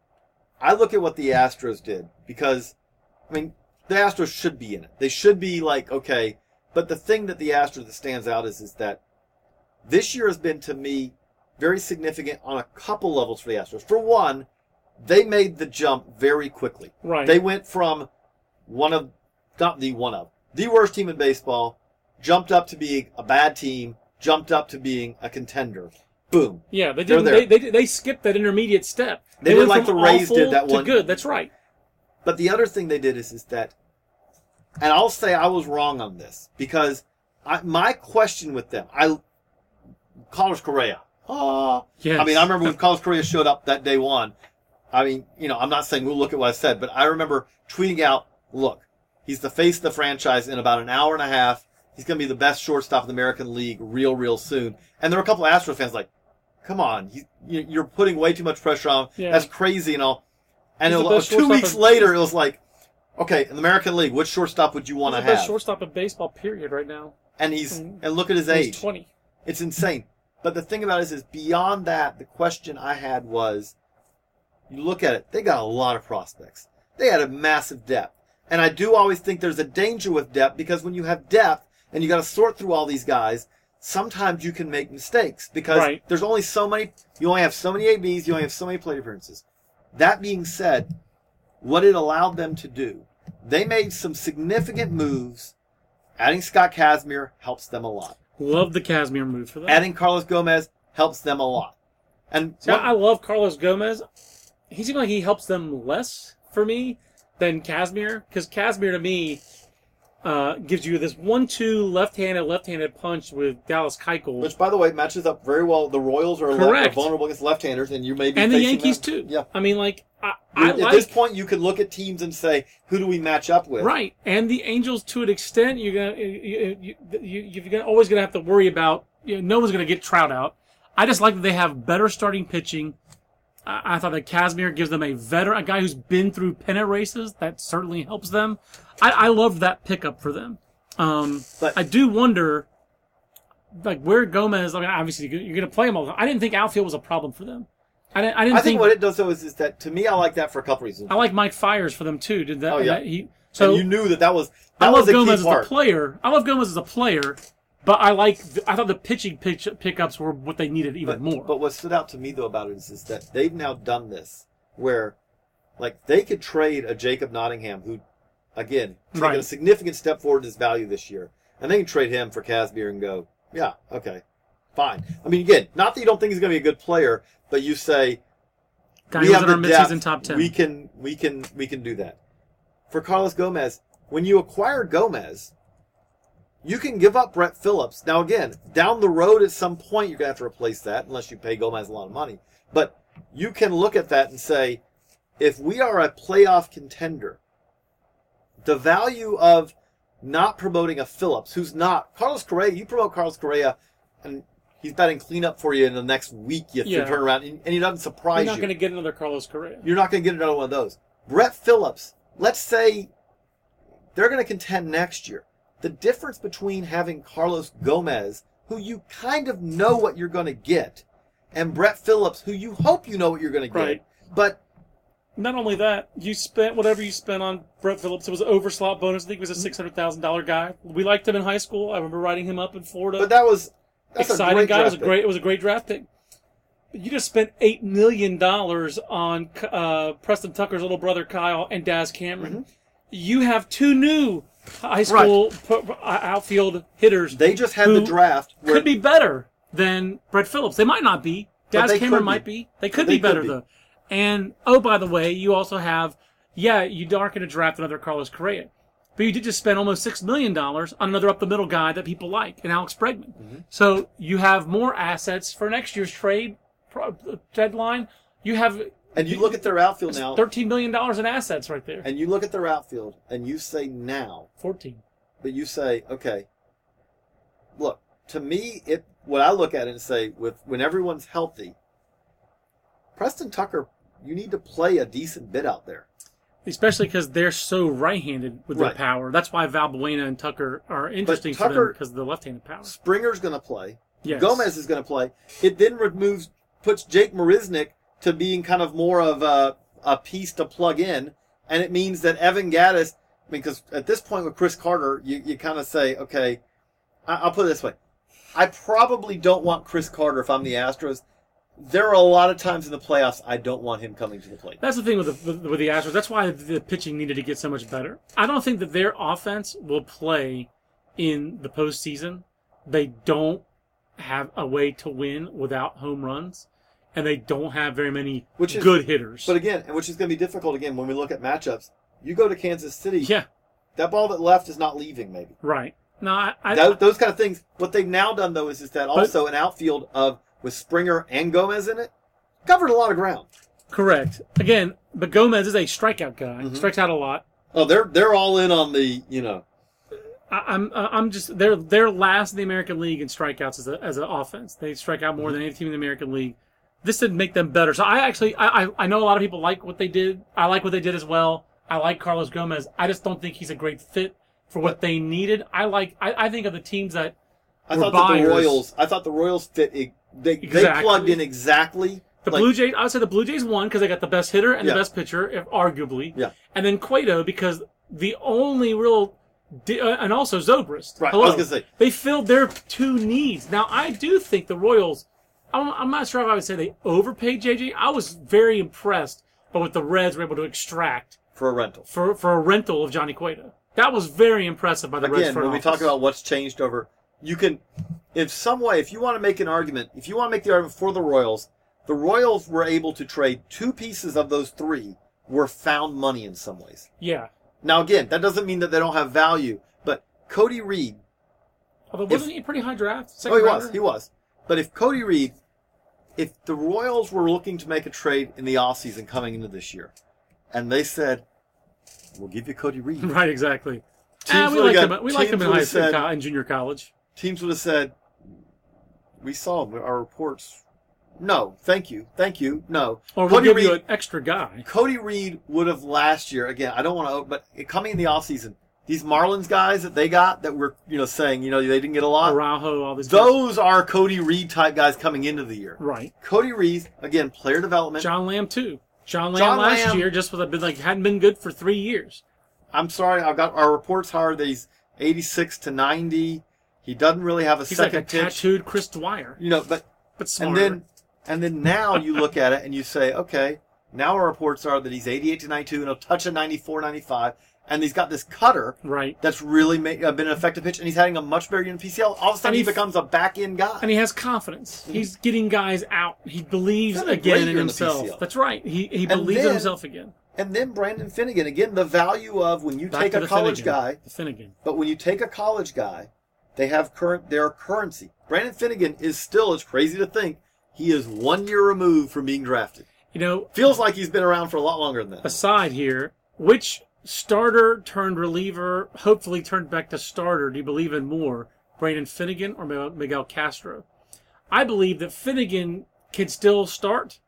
I look at what the Astros did because, I mean, the Astros should be in it. They should be like, okay, but the thing that the Astros that stands out is, is that this year has been, to me, very significant on a couple levels for the Astros. For one, they made the jump very quickly. Right. They went from one of, not the one of, the worst team in baseball, jumped up to being a bad team, jumped up to being a contender. Boom. Yeah, they They're didn't. there. They, they they skipped that intermediate step. They, did went like the from Rays awful did that to one. good. That's right. But the other thing they did is, is that, and I'll say I was wrong on this, because I, my question with them, I Carlos Correa. Oh, Yes. I mean, I remember when Carlos Correa showed up that day one. I mean, you know, I'm not saying we'll look at what I said, but I remember tweeting out, look, he's the face of the franchise in about an hour and a half. He's going to be the best shortstop in the American League real, real soon. And there were a couple of Astros fans like, come on, he, you're putting way too much pressure on him. Yeah. That's crazy and all. And He's it the was, best two shortstop weeks in- later, it was like, okay, in the American League, which shortstop would you want He's to the best have? shortstop in baseball, period, right now. And he's Mm. and look at his He's age. twenty. It's insane. But the thing about it is, is beyond that, the question I had was, you look at it, they got a lot of prospects. They had a massive depth. And I do always think there's a danger with depth, because when you have depth and you got to sort through all these guys, sometimes you can make mistakes, because Right. there's only so many, you only have so many A Bs, you only have so many plate appearances. That being said, what it allowed them to do, they made some significant moves. Adding Scott Kazmir helps them a lot. Love the Casimir move for that. Adding Carlos Gomez helps them a lot. And See, what- I love Carlos Gomez. He seems like he helps them less for me than Casimir, because Casimir to me uh, gives you this one-two left-handed, left-handed punch with Dallas Keuchel. which, by the way, matches up very well. The Royals are, left, are Correct. vulnerable against left-handers, and you may be and the facing Yankees them. too. Yeah. I mean, like I, I At like this point, you could look at teams and say, who do we match up with? right, and the Angels to an extent. You're gonna you, you, you, you're gonna, always gonna have to worry about. You know, no one's gonna get Trout out. I just like that they have better starting pitching. I, I thought that Casimir gives them a veteran, a guy who's been through pennant races. That certainly helps them. I, I loved that pickup for them. Um, But- I do wonder, like where Gomez. I mean, obviously you're going to play him all the time. I didn't think outfield was a problem for them. I didn't. I didn't I think think. what it does, though, is, is that, to me, I like that for a couple reasons. I like Mike Fires for them too. Did that? Oh, yeah. that- he, so and you knew that that was, that I was love a Gomez key as part. a player. I love Gomez as a player, but I like. I thought the pitching pitch, pickups were what they needed even But, more. but what stood out to me, though, about it is, is that they've now done this where, like, they could trade a Jacob Nottingham who, again, taken Right. a significant step forward in his value this year. And they can trade him for Kazmir and go, yeah, okay, fine. I mean, again, not that you don't think he's going to be a good player, but you say, Guy we who was have in our the depth, midseason top ten. we can, we can, we can do that. For Carlos Gomez, when you acquire Gomez, you can give up Brett Phillips. Now, again, down the road at some point, you're going to have to replace that unless you pay Gomez a lot of money. But you can look at that and say, if we are a playoff contender, the value of not promoting a Phillips, who's not Carlos Correa, you promote Carlos Correa, and he's batting cleanup for you in the next week. You Yeah. turn around, and, and he doesn't You're surprise not you. going to get another Carlos Correa. You're not going to get another one of those. Brett Phillips, let's say they're going to contend next year. The difference between having Carlos Gomez, who you kind of know what you're going to get, and Brett Phillips, who you hope you know what you're going to get, Right. but Not only that, you spent whatever you spent on Brett Phillips. It was an overslot bonus. I think he was a six hundred thousand dollar guy. We liked him in high school. I remember writing him up in Florida. but that was that's Exciting a great guy. It was a draft great. pick. It was a great draft pick. But you just spent eight million dollars on uh, Preston Tucker's little brother Kyle and Daz Cameron. Mm-hmm. You have two new high school p- p- outfield hitters. They just had who the draft where could be better than Brett Phillips. They might not be. But Daz they Cameron could might be. be. They could They be better could be. though. And oh, by the way, you also have yeah, you aren't going to draft another Carlos Correa, but you did just spend almost six million dollars on another up the middle guy that people like, and Alex Bregman. Mm-hmm. So you have more assets for next year's trade pro- deadline. You have and you look at their outfield now, thirteen million dollars in assets right there. and you look at their outfield, and you say now, Fourteen. but you say, okay, look, to me, it what I look at it and say, with when everyone's healthy, Preston Tucker, you need to play a decent bit out there. Especially because they're so right-handed with their Right. power. That's why Valbuena and Tucker are interesting for them Tucker- because of the left-handed power. Springer's going to play. Yes. Gomez is going to play. It then removes, puts Jake Marisnik to being kind of more of a, a piece to plug in, and it means that Evan Gaddis, I mean, because at this point with Chris Carter, you, you kind of say, okay, I, I'll put it this way. I probably don't want Chris Carter if I'm the Astros. There are a lot of times in the playoffs I don't want him coming to the plate. That's the thing with the, with, with the Astros. That's why the pitching needed to get so much better. I don't think that their offense will play in the postseason. They don't have a way to win without home runs. and they don't have very many Which is, good hitters. But again, and which is going to be difficult again when we look at matchups. You go to Kansas City, yeah, that ball that left is not leaving, maybe. right. No, I, I, That, those kind of things. What they've now done, though, is, is that also an outfield of with Springer and Gomez in it, covered a lot of ground. correct. Again, but Gomez is a strikeout guy. Mhm. Strikes out a lot. Oh, they're they're all in on the, you know. I, I'm I'm just they're they're last in the American League in strikeouts as a as an offense. They strike out more than any team in the American League. This didn't make them better. So I actually I, I I know a lot of people like what they did. I like what they did as well. I like Carlos Gomez. I just don't think he's a great fit for what they needed. I like I, I think of the teams that I were thought that buyers. the Royals. I thought the Royals fit. They they Exactly. plugged in exactly. The like, Blue Jays, I would say the Blue Jays won because they got the best hitter and Yeah. the best pitcher, if arguably. Yeah. And then Cueto because the only real, di- uh, and also Zobrist. Right, I Hello. was gonna say. They filled their two needs. Now, I do think the Royals, I'm, I'm not sure if I would say they overpaid J J. I was very impressed by what the Reds were able to extract for a rental. for, for a rental of Johnny Cueto. That was very impressive by the Reds Again, front when we office. talk about what's changed over, you can, in some way, if you want to make an argument, if you want to make the argument for the Royals, the Royals were able to trade two pieces of those three were found money in some ways. Yeah. Now, again, that doesn't mean that they don't have value, but Cody Reed. Although, wasn't he a pretty high draft? Oh, Second he was. rounder? He was. But if Cody Reed, if the Royals were looking to make a trade in the offseason coming into this year, and they said, we'll give you Cody Reed. Right, exactly. Teams Ah, we would've liked got- him. We liked him teams in high would've school said- co- in junior college. Teams would have said, we saw our reports. No, thank you. Thank you. No. Or we'll Cody give Reed, you an extra guy. Cody Reed would have last year, again, I don't want to, but coming in the offseason, these Marlins guys that they got that were, you know, saying, you know, they didn't get a lot. Araujo, all these guys. Those are Cody Reed type guys coming into the year. Right. Cody Reed, again, player development. John Lamb too. John Lamb John last Lamb- year just was a bit like hadn't been good for three years. I'm sorry, I've got our reports are that he's eighty-six to ninety. He doesn't really have a He's like second a pitch. tattooed Chris Dwyer, You know, but but smarter. and then and then now you look at it and you say, okay, now our reports are that he's eighty-eight to ninety-two and he'll touch a ninety-four, ninety-five, and he's got this cutter right. that's really made, uh, been an effective pitch, and he's having a much better year in P C L. All of a sudden, And he, he f- becomes a back end guy. And he has confidence. He's getting guys out. He believes He's had a great again year in in the P C L. himself. That's right. He he believes then- in himself again. And then Brandon Finnegan, again, the value of when you Back take to a the college Finnegan. guy, The Finnegan. but when you take a college guy, they have current their currency. Brandon Finnegan is still, it's crazy to think, he is one year removed from being drafted. You know, Feels like he's been around for a lot longer than that. aside here, which starter turned reliever, hopefully turned back to starter, do you believe in more? Brandon Finnegan or Miguel- Miguel Castro? I believe that Finnegan can still start.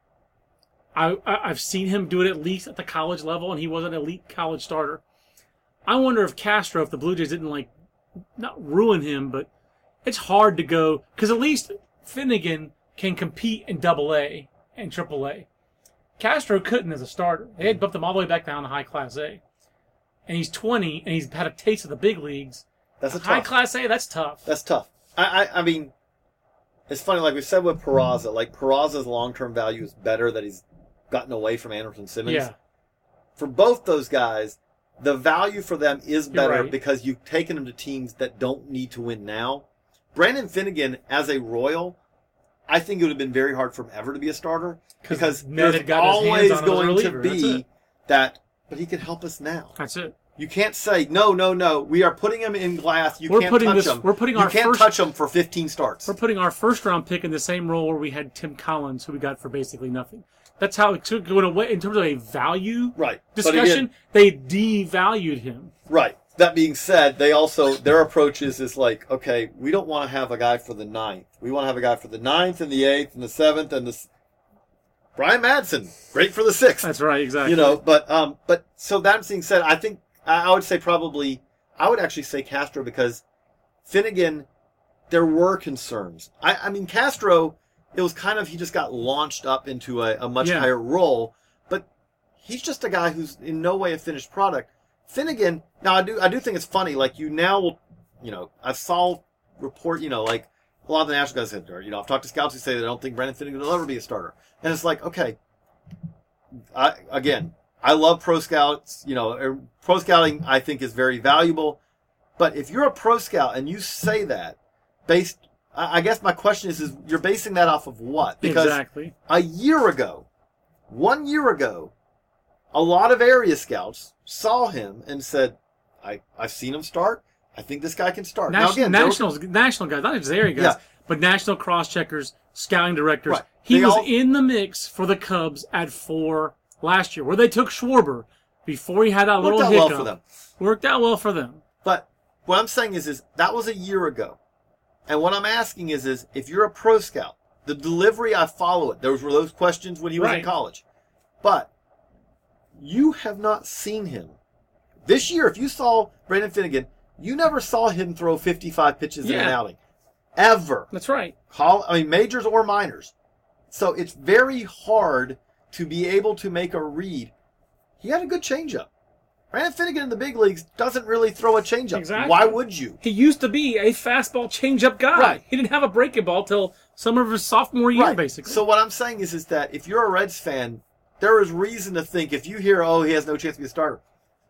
I, I, I've seen him do it at least at the college level, and he was an elite college starter. I wonder if Castro, if the Blue Jays didn't like, not ruin him, but it's hard to go, because at least Finnegan can compete in Double A and Triple A. Castro couldn't as a starter. They had bumped him all the way back down to high Class A. And he's twenty, and he's had a taste of the big leagues. That's a High tough. Class A, that's tough. That's tough. I, I, I mean, it's funny, like we said with Peraza, like Peraza's long-term value is better that he's gotten away from Anderson Simmons. Yeah. For both those guys, the value for them is You're better right. because you've taken them to teams that don't need to win now. Brandon Finnegan, as a Royal, I think it would have been very hard for him ever to be a starter because Ned there's had got his hands always on him as a going reliever. to That's be it. that, but he can help us now. That's it. You can't say, no, no, no, we are putting him in glass. You We're can't putting touch this- him. we're putting you our can't first- touch him for fifteen starts. We're putting our first round pick in the same role where we had Tim Collins, who we got for basically nothing. That's how it took going away in terms of a value Right. But discussion. again- They devalued him. Right. That being said, they also, their approach is, is like, okay, we don't want to have a guy for the ninth. We want to have a guy for the ninth and the eighth and the seventh and the... s- Brian Madsen, great for the sixth. That's right, exactly. You know, but, um, but, so that being said, I think, I I would say probably, I would actually say Castro because Finnegan, there were concerns. I, I mean, Castro, it was kind of, he just got launched up into a, a much Yeah. higher role, but he's just a guy who's in no way a finished product. Finnegan, now I do I do think it's funny, like you now will, you know, I saw report, you know, like a lot of the national guys said, or, you know, I've talked to scouts who say they don't think Brandon Finnegan will ever be a starter. And it's like, okay, I again, I love pro scouts, you know, er, pro scouting I think is very valuable, but if you're a pro scout and you say that based I, I guess my question is, is you're basing that off of what? Because exactly. a year ago, one year ago, a lot of area scouts saw him and said, I, I've seen him start. I think this guy can start. National, now again, nationals, were, national guys, not just area guys, Yeah. but national cross-checkers, scouting directors. Right. He They was all- in the mix for the Cubs at four last year, where they took Schwarber before he had that worked little out hiccup. well for them. Worked out well for them. But what I'm saying is, is that was a year ago. And what I'm asking is, is if you're a pro scout, the delivery, I follow it. Those were those questions when he was Right. in college. But you have not seen him. This year, if you saw Brandon Finnegan, you never saw him throw fifty-five pitches in an Yeah. outing. Ever. That's right. Call, I mean, majors or minors. So it's very hard to be able to make a read. He had a good changeup. Brandon Finnegan in the big leagues doesn't really throw a changeup. Exactly. Why would you? He used to be a fastball changeup guy. Right. He didn't have a breaking ball till summer of his sophomore year, basically. So what I'm saying is, is that if you're a Reds fan, there is reason to think if you hear, oh, he has no chance to be a starter.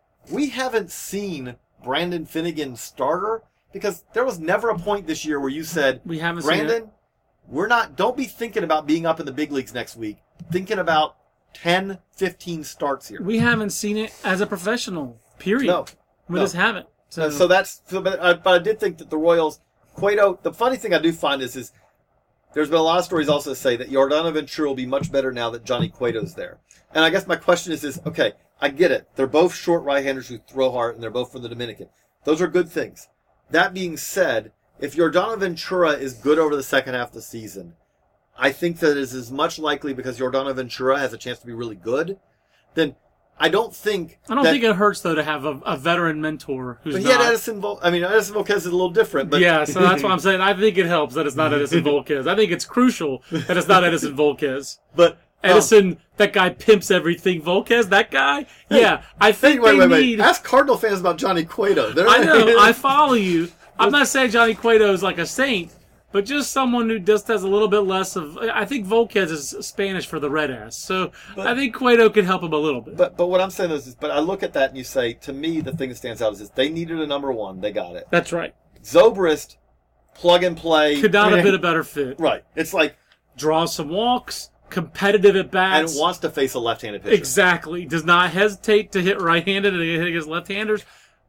We haven't seen Brandon Finnegan starter because there was never a point this year where you said, we haven't seen it. Brandon, we're not, don't be thinking about being up in the big leagues next week. Thinking about ten, fifteen starts here. We haven't seen it as a professional, period. No. We no. just haven't. So, Uh, so that's, so, but, I, but I did think that the Royals, Cueto, the funny thing I do find is, is there's been a lot of stories also say that Yordano Ventura will be much better now that Johnny Cueto's there. And I guess my question is, is, okay, I get it. They're both short right-handers who throw hard, and they're both from the Dominican. Those are good things. That being said, if Yordano Ventura is good over the second half of the season, I think that it is as much likely because Yordano Ventura has a chance to be really good, then I don't think I don't that, think it hurts, though, to have a, a veteran mentor who's But he not. had Edison Vol- I mean, Edison Volquez is a little different, but Yeah, so that's what I'm saying. I think it helps that it's not Edison Volquez. I think it's crucial that it's not Edison Volquez. but um, Edison, that guy pimps everything. Volquez, that guy? Yeah, I Hey, think wait, they wait, wait. need... Ask Cardinal fans about Johnny Cueto. They're I know, I follow you. I'm not saying Johnny Cueto is like a saint, but just someone who just has a little bit less of... I think Volquez is Spanish for the red ass, so But- I think Cueto can help him a little bit. But but what I'm saying is, is, but I look at that and you say, to me, the thing that stands out is this: they needed a number one, they got it. That's right. Zobrist, plug and play, Could not have been a better fit. right. It's like Draws some walks, competitive at and bats. wants to face a left-handed pitcher. Exactly. Does not hesitate to hit right-handed and hit against left-handers.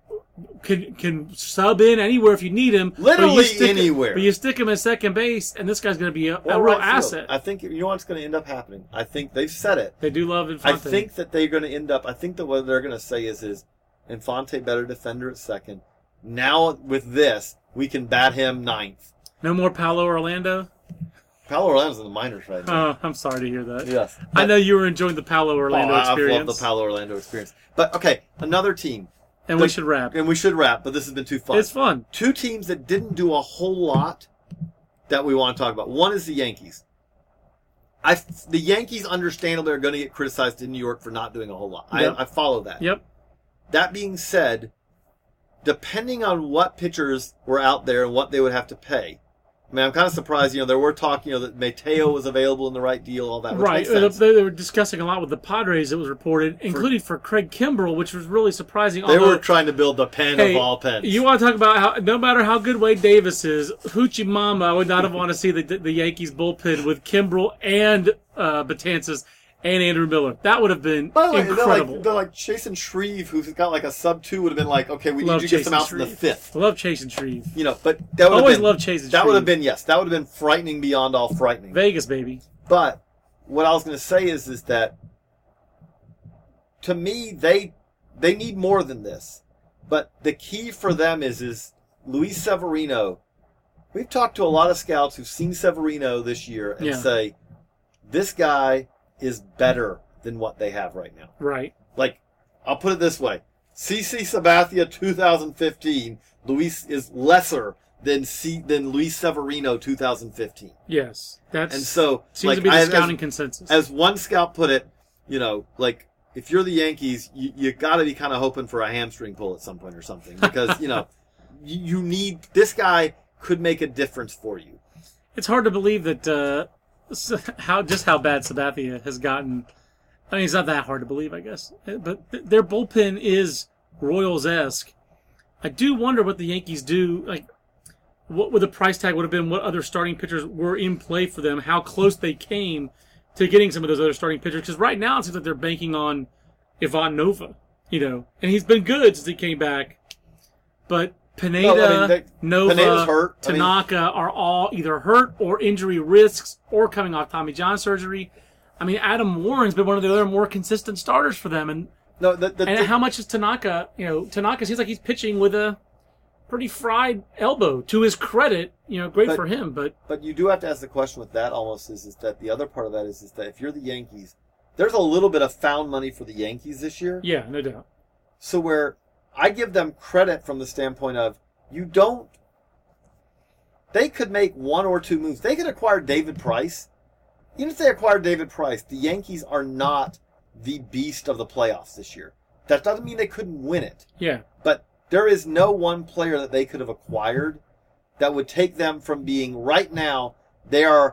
Can can sub in anywhere if you need him. but you Literally stick- anywhere. But you stick him at second base, and this guy's going to be a, Or a real right field. asset. I think you know what's going to end up happening. I think they've said it. They do love I Infante. think that they're going to end up. I think that what they're going to say is, is Infante better defender at second. Now with this, we can bat him ninth. No more Paolo Orlando? Paolo Orlando's in the minors right now. Oh, I'm sorry to hear that. Yes, I know you were enjoying the Paolo Orlando oh, I- experience. I've loved the Paolo Orlando experience. But okay, another team. and the- we should wrap. And we should wrap, but this has been too fun. It's fun. Two teams that didn't do a whole lot that we want to talk about. One is the Yankees. I, the Yankees understandably are going to get criticized in New York for not doing a whole lot. Yep. I, I follow that. Yep. That being said, depending on what pitchers were out there and what they would have to pay, I mean, I'm kind of surprised. You know, there were talk, you know, that Mateo was available in the right deal, all that. Which Right. makes sense. They, they were discussing a lot with the Padres, it was reported, including for Craig Kimbrell, which was really surprising. They although, were trying to build the pen hey, of all pens. You want to talk about how, no matter how good Wade Davis is, Hoochie Mama, I would not have wanted to see the, the Yankees bullpen with Kimbrell and uh, Betances and Andrew Miller. That would have been By the way, they're incredible. like, they're like Jason Shreve, who's got like a sub two, would have been like, okay, we Love need you to get some Jason outs in the Shreve. fifth. I love chasing Shreve. You know, but that would Always have been, loved chasing that would have Shreve. been, yes, that would have been frightening beyond all frightening. Vegas, baby. But what I was going to say is, is that to me, they they need more than this. But the key for them is, is Luis Severino. We've talked to a lot of scouts who've seen Severino this year and Yeah. say, this guy is better than what they have right now. Right. Like, I'll put it this way. C C Sabathia two thousand fifteen, Luis is lesser than C, than Luis Severino two thousand fifteen. Yes. That's And so, seems like, to be the I- scouting as, consensus. as one scout put it, you know, like, if you're the Yankees, you, you got to be kind of hoping for a hamstring pull at some point or something. Because, you know, you, you need, this guy could make a difference for you. It's hard to believe that uh, s- how just how bad Sabathia has gotten. I mean, it's not that hard to believe, I guess. But th- their bullpen is Royals-esque. I do wonder what the Yankees do. Like, what would the price tag would have been, what other starting pitchers were in play for them, how close they came to getting some of those other starting pitchers. Because right now it seems like they're banking on Ivan Nova, you know, and he's been good since he came back. But Pineda, No, I mean, they- Nova, Pineda's hurt. I mean- Tanaka are all either hurt or injury risks or coming off Tommy John surgery. I mean, Adam Warren's been one of the other more consistent starters for them. And, No, the, the, and the- how much is Tanaka? You know, Tanaka seems like he's pitching with a pretty fried elbow. To his credit, you know, great But- for him. But But you do have to ask the question with that almost is, is that the other part of that is, is that if you're the Yankees, there's a little bit of found money for the Yankees this year. yeah, no doubt. So where I give them credit from the standpoint of you don't, they could make one or two moves. They could acquire David Price. Even if they acquire David Price, the Yankees are not the beast of the playoffs this year. That doesn't mean they couldn't win it. Yeah. But there is no one player that they could have acquired that would take them from being right now, they are,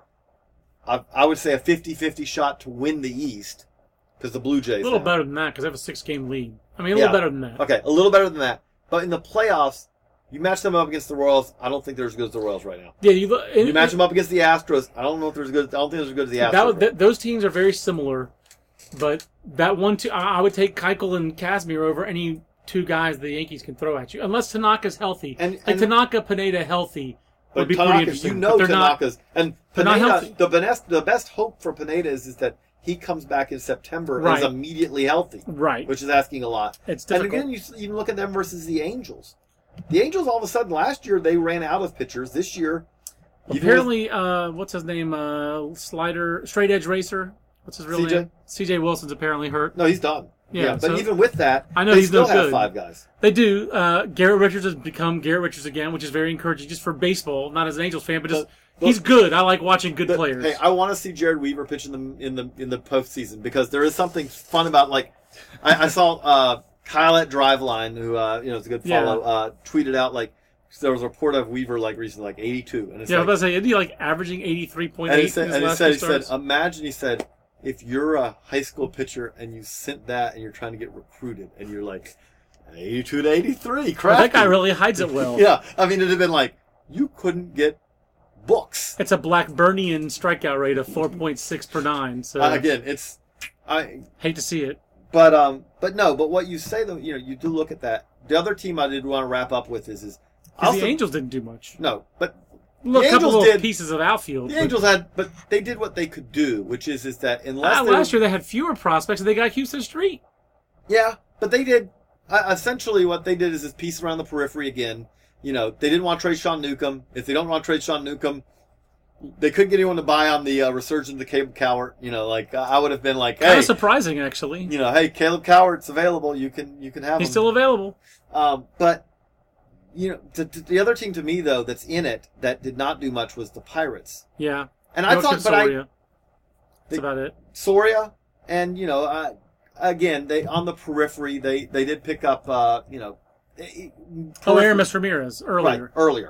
I, I would say, a fifty-fifty shot to win the East because the Blue Jays. A little now. better than that because they have a six-game lead. I mean, a Yeah. little better than that. Okay, a little better than that. But in the playoffs, you match them up against the Royals. I don't think they're as good as the Royals right now. Yeah, you look. You match them up against the Astros. I don't know if they're as good. I don't think they're as good as the Astros. That, was- right th- those teams are very similar, but that one, two, I I would take Keuchel and Casimir over any two guys the Yankees can throw at you, unless Tanaka's healthy. And- like and- Tanaka, Pineda healthy would But be pretty Tanaka, interesting. you but know they're not- Tanaka's and they're not Pineda. healthy. The best, the best hope for Pineda is, is that he comes back in September and Right. is immediately healthy, right. which is asking a lot. It's And difficult. again, you s- even look at them versus the Angels. The Angels, all of a sudden, last year they ran out of pitchers. This year, even with- Apparently, uh, what's his name? Uh, slider, straight edge racer. What's his real C J? name? C J Wilson's apparently hurt. no, he's done. Yeah, Yeah, but so- even with that, I know they he's still no have good. five guys. They do. Uh, Garrett Richards has become Garrett Richards again, which is very encouraging just for baseball, not as an Angels fan, but just But- he's good. I like watching good But, players. Hey, I want to see Jared Weaver pitch in the in the in the postseason because there is something fun about like I, I saw uh, Kyle at Driveline, who uh, you know is a good Yeah. follow, uh, tweeted out like there was a report of Weaver like recently like eighty-two, and it's yeah, I like, was about to say, isn't he like averaging eighty-three point and eight he said, in his and he last said, two he said, starts? imagine he said if you're a high school pitcher and you sent that and you're trying to get recruited and you're like eighty-two to eighty-three, But crap. that guy really hides it well. Yeah, I mean it'd have been like you couldn't get books. It's a Blackburnian strikeout rate of four point six per nine. So Uh, again, it's I. hate to see it. But um, but no, but what you say though, you know, you do look at that. The other team I did want to wrap up with is is Because also- the Angels didn't do much. No, but Look, the a couple Angels little did. pieces of outfield. The but- Angels had, but they did what they could do, which is is that unless Ah, they last were- year they had fewer prospects and they got Houston Street. yeah, but they did uh, essentially what they did is this piece around the periphery again. You know, they didn't want to trade Sean Newcomb. If they don't want to trade Sean Newcomb, they couldn't get anyone to buy on the uh, resurgence of Caleb Cowart. You know, like I would have been like, Kind hey, of surprising, actually. you know, hey, Caleb Cowart's available. You can you can have He's him. still available. Um, but you know, the, the other team to me though that's in it that did not do much was the Pirates. Yeah. And I Joakim thought, but I Soria. That's They- about it. Soria, and you know, uh, again, they on the periphery, they they did pick up, uh, you know, eh, Oh, periphery- Aramis Ramirez earlier. right, earlier.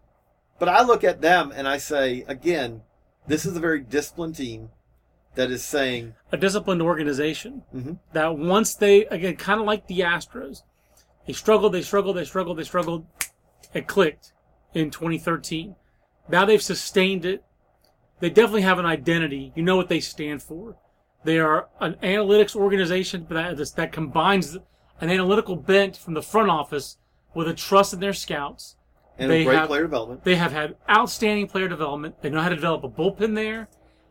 But I look at them and I say, again, this is a very disciplined team that is saying, A disciplined organization Mhm. that once they, again, kind of like the Astros, they struggled, they struggled, they struggled, they struggled. It clicked in twenty thirteen. Now they've sustained it. They definitely have an identity. You know what they stand for. They are an analytics organization that, that combines an analytical bent from the front office with a trust in their scouts. and They a great have- player development. They have had outstanding player development. They know how to develop a bullpen there.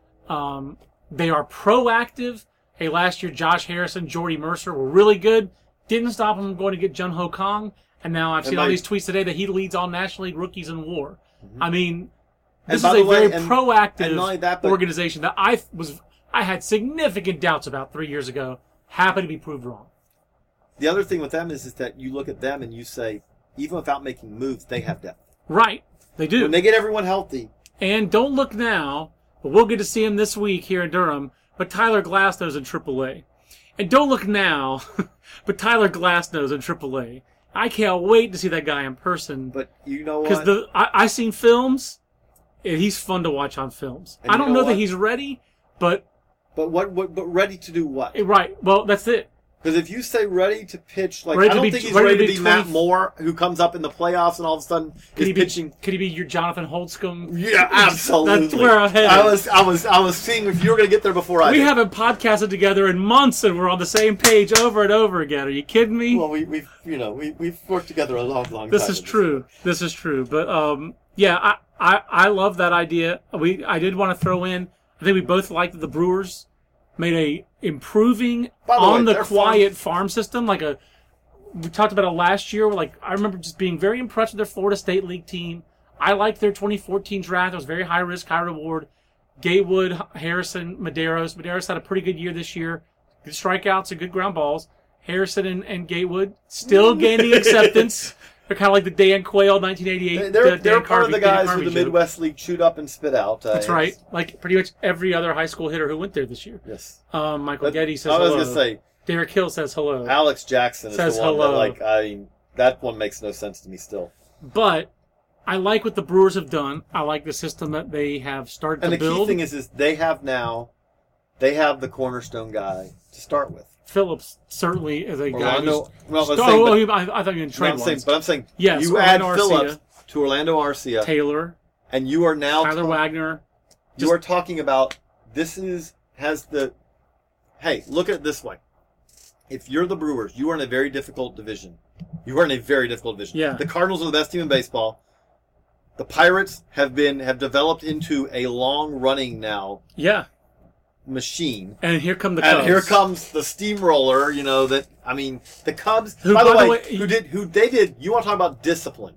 Um, they are proactive. Hey, last year Josh Harrison, Jordy Mercer were really good. Didn't stop them from going to get Jun Ho Kong. And now I've And seen all by- these tweets today that he leads all National League rookies in WAR. Mm-hmm. I mean, And this by is the a way, very and- proactive and not only that, but- organization that I was I had significant doubts about three years ago. Happy to be proved wrong. The other thing with them is, is that you look at them and you say, even without making moves, they have depth. Right, they do. When they get everyone healthy, And don't look now, but we'll get to see him this week here in Durham. But Tyler Glasnow's in triple A. And don't look now, but Tyler Glasnow's in triple A. I can't wait to see that guy in person. but you know Because what? the I, I seen films, and he's fun to watch on films. And I you don't know know that what? he's ready, but but what, what? But ready to do what? right. Well, that's it. Because if you say ready to pitch, like Ready I to don't be- think he's ready ready to to be be Matt twenty Moore, who comes up in the playoffs and all of a sudden Could is he be? pitching. Could he be your Jonathan Holtzcomb? Yeah, absolutely. That's where I'm headed. I was, I was, I was seeing if you were going to get there before I We did. haven't podcasted together in months, and we're on the same page over and over again. Are you kidding me? Well, we, we've, you know, we we've worked together a long, long This time. is true. This is true. But um, yeah, I, I I love that idea. We I did want to throw in. I think we both liked that the Brewers made a improving By the on way, the their quiet farm system. Like a we talked about it last year. Like I remember just being very impressed with their Florida State League team. I liked their twenty fourteen draft. It was very high risk, high reward. Gatewood, Harrison, Medeiros. Medeiros had a pretty good year this year. Good strikeouts and good ground balls. Harrison and, and Gatewood still gaining acceptance. They're kind of like the Dan Quayle nineteen eighty-eight. They're, uh, they're Dan part of Carvey- the Dan guys who Carvey the joke. Midwest League chewed up and spit out. Uh, That's right. Like pretty much every other high school hitter who went there this year. Yes. Um, Michael But Getty says I was hello. going to say, Derek Hill says hello. Alex Jackson is Says the one hello. that, like, I mean, that one makes no sense to me still. But I like what the Brewers have done. I like the system that they have started And to the build. key thing is, is they have now, they have the cornerstone guy to start with. Phillips certainly is a guy Orlando, who's... well, I was Oh, saying, but- oh, you- I, I thought you were in no, trade I'm saying, ones. but I'm saying, Yes, you add Orlando Phillips Arcia. to Orlando Arcia, Taylor, and you are now Tyler talk- Wagner. you are talking about this is has the. Hey, look at it this way. If you're the Brewers, you are in a very difficult division. You are in a very difficult division. Yeah. The Cardinals are the best team in baseball. The Pirates have been have developed into a long running now Yeah. machine. And here come the Cubs. And here comes the steamroller, you know, that I mean the Cubs Who, by the by way, the way, who did who they did you want to talk about discipline.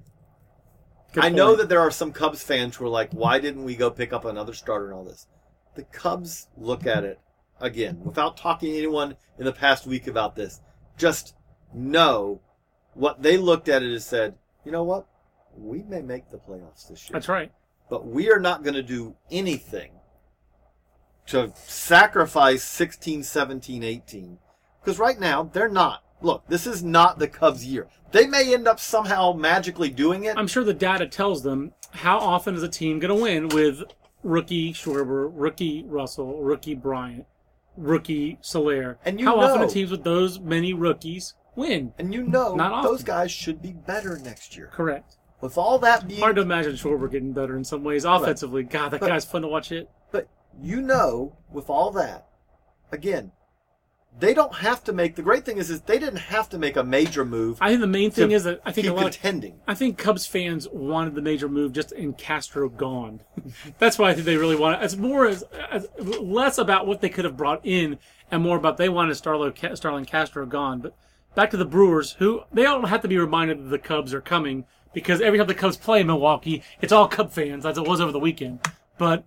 Good I know point. that there are some Cubs fans who are like, why didn't we go pick up another starter and all this? The Cubs look at it again, without talking to anyone in the past week about this. Just know what they looked at it and said, you know what? We may make the playoffs this year. That's right. But we are not going to do anything to sacrifice sixteen, seventeen, eighteen. Because right now, they're not. Look, this is not the Cubs' year. They may end up somehow magically doing it. I'm sure the data tells them how often is a team going to win with rookie Schwarber, rookie Russell, rookie Bryant, rookie Soler. And you how often know- do teams with those many rookies win? And you know Not those often. guys should be better next year. Correct. With all that being... Hard to imagine Schwarber getting better in some ways offensively. God, that But- guy's fun to watch hit. But you know, with all that, again, they don't have to make... The great thing is, is they didn't have to make a major move I think the main thing to is that I think keep a lot of contending. I think Cubs fans wanted the major move just in Castro gone. That's why I think they really want it. It's more as, as less about what they could have brought in and more about they wanted Starlo, Starlin Castro gone. But back to the Brewers, who they don't have to be reminded that the Cubs are coming because every time the Cubs play in Milwaukee, it's all Cub fans, as it was over the weekend. But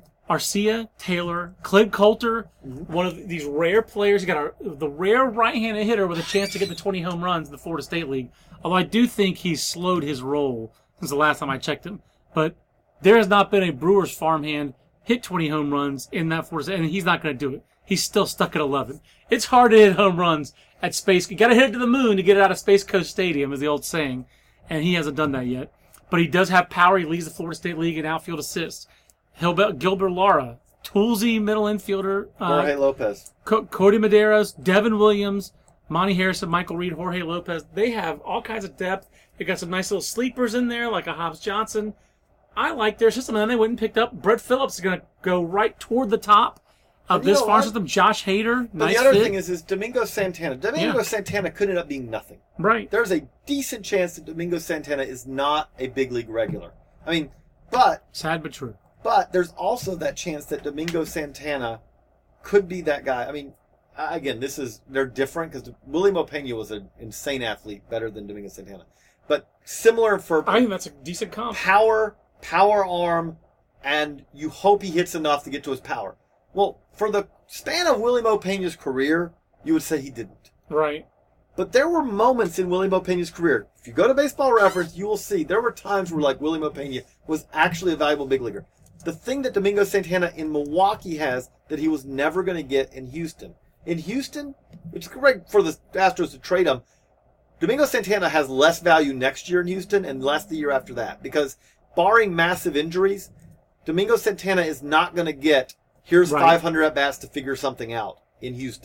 Arcia, Taylor, Clint Coulter, one of these rare players. You got a, the rare right-handed hitter with a chance to get the twenty home runs in the Florida State League. Although I do think he's slowed his roll since the last time I checked him. But there has not been a Brewers farmhand hit twenty home runs in that Florida State, and he's not going to do it. He's still stuck at eleven. It's hard to hit home runs at Space. You got to hit it to the moon to get it out of Space Coast Stadium, is the old saying, and he hasn't done that yet. But he does have power. He leads the Florida State League in outfield assists. Hilbert, Gilbert Lara, toolsy middle infielder, uh, Jorge Lopez. Co- Cody Medeiros, Devin Williams, Monty Harrison, Michael Reed, Jorge Lopez. They have all kinds of depth. They got some nice little sleepers in there, like a Hobbs Johnson. I like their system, and then they went and picked up Brett Phillips. Is going to go right toward the top of And you this know farm what? system. Josh Hader, But nice the other fit. thing is, is Domingo Santana. Domingo Yeah. Santana could end up being nothing. right. There's a decent chance that Domingo Santana is not a big league regular. I mean, but Sad but true. but there's also that chance that Domingo Santana could be that guy. I mean, uh, again, this is they're different because Willie Mopena was an insane athlete, better than Domingo Santana, but similar for I think that's a decent comp. power, power arm, and you hope he hits enough to get to his power. Well, for the span of Willie Mopena's career, you would say he didn't. Right. But there were moments in Willie Mopena's career. If you go to Baseball Reference, you will see there were times where, like, Willie Mopena was actually a valuable big leaguer. The thing that Domingo Santana in Milwaukee has that he was never going to get in Houston. In Houston, which is great for the Astros to trade him, Domingo Santana has less value next year in Houston and less the year after that. Because barring massive injuries, Domingo Santana is not going to get, here's Right. five hundred at-bats to figure something out in Houston.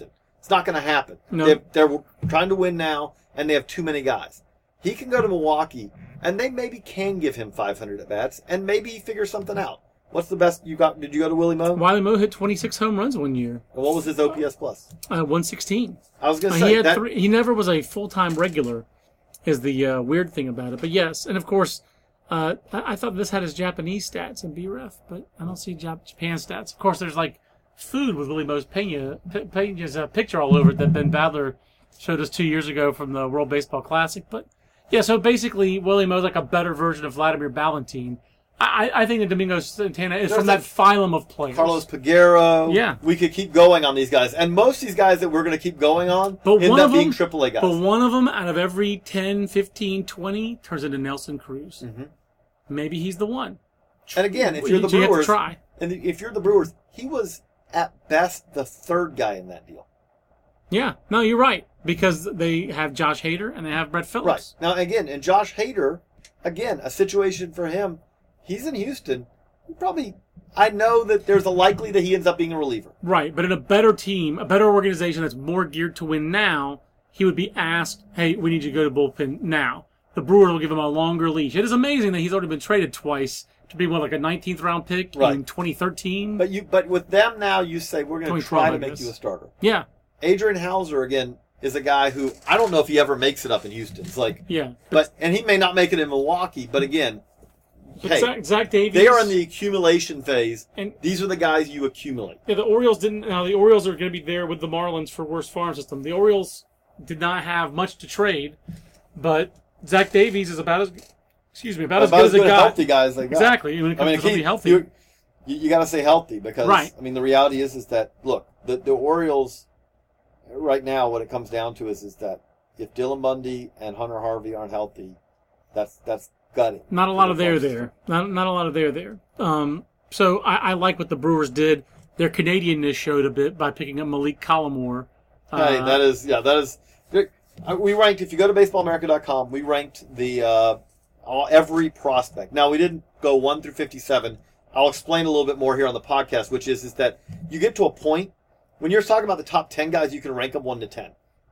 It's not going to happen. No. They're, they're trying to win now, and they have too many guys. He can go to Milwaukee, and they maybe can give him five hundred at-bats, and maybe he figures something out. What's the best you got? Did you go to Willie Moe? Wiley Moe hit twenty-six home runs one year. And what was his O P S plus? Uh, one sixteen. I was going to Uh, say he had that. three, he never was a full-time regular, is the uh, weird thing about it. But yes, and of course, uh, I, I thought this had his Japanese stats in B R E F, but I don't see Jap- Japan stats. Of course, there's like food with Willie Moe's Pena, P- Pena's uh, picture all over it that Ben Badler showed us two years ago from the World Baseball Classic. But yeah, so basically, Willie Moe's like a better version of Vladimir Valentin. I, I think that Domingo Santana is There's from like that phylum of players. Carlos Peguero. Yeah. We could keep going on these guys. And most of these guys that we're going to keep going on But end one up of being them- triple A guys. But one of them out of every ten, fifteen, twenty turns into Nelson Cruz. Mm-hmm. Maybe he's the one. And again, if You- you're the you have to Brewers, try. and if you're the Brewers, he was at best the third guy in that deal. Yeah, no, you're right. Because they have Josh Hader and they have Brett Right. Phillips. Now, again, and Josh Hader, again, a situation for him. He's in Houston. He probably, I know that there's a likely that he ends up being a reliever. Right, but in a better team, a better organization that's more geared to win now, he would be asked, hey, we need you to go to bullpen now. The Brewers will give him a longer leash. It is amazing that he's already been traded twice to be, what, like a nineteenth round pick Right. in twenty thirteen? But you, but with them now, you say we're going to try to I make guess. you a starter. Yeah, Adrian Hauser again is a guy who I don't know if he ever makes it up in Houston. It's like, yeah. but and he may not make it in Milwaukee. But again, But hey, Zach, Zach Davies... they are in the accumulation phase. And These are the guys you accumulate. yeah, the Orioles didn't... Now, the Orioles are going to be there with the Marlins for worst farm system. The Orioles did not have much to trade, but Zach Davies is about as... Excuse me, about, as About good as as a good a guy. healthy guy as they got. Exactly, when it I comes mean, to somebody he- healthy. You, you, you got to say healthy because Right. I mean the reality is is that look the the Orioles right now what it comes down to is is that if Dylan Bundy and Hunter Harvey aren't healthy, that's that's gutting. Not a lot of there farm there. Not not a lot of there there. Um, so I, I like what the Brewers did. Their Canadianness showed a bit by picking up Malik Collimore. Hey, Uh, that is yeah, that is. We ranked if you go to baseball america dot com, we ranked the uh, all, every prospect. Now we didn't go one through fifty-seven. I'll explain a little bit more here on the podcast, which is is that you get to a point when you're talking about the top ten guys, you can rank them one to ten.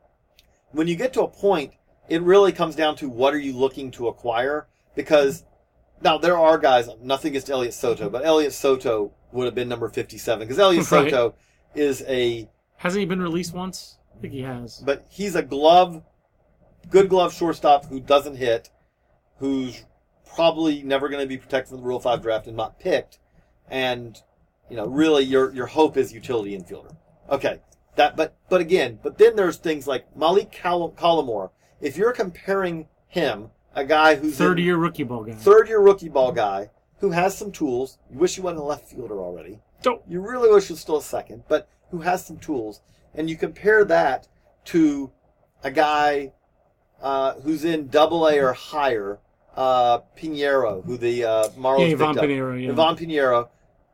When you get to a point, it really comes down to what are you looking to acquire? Because now there are guys. Nothing against Elliot Soto, but Elliot Soto would have been number fifty-seven because Elliot Right. Soto is a. Hasn't he been released once? I think he has. But he's a glove, good glove shortstop who doesn't hit, who's probably never going to be protected from the Rule Five draft and not picked, and you know, really, your your hope is utility infielder. Okay, that. But but again, but then there's things like Malik Call- Collimore. If you're comparing him, a guy who's Third year rookie ball guy. third year rookie ball guy who has some tools. You wish you wasn't a left fielder already. Don't. You really wish he was still a second, but who has some tools. And you compare that to a guy uh, who's in Double A or higher, uh, Pinheiro, who the uh, Marlins Yeah, Ivan picked up. Pinheiro, yeah. Ivan Pinheiro.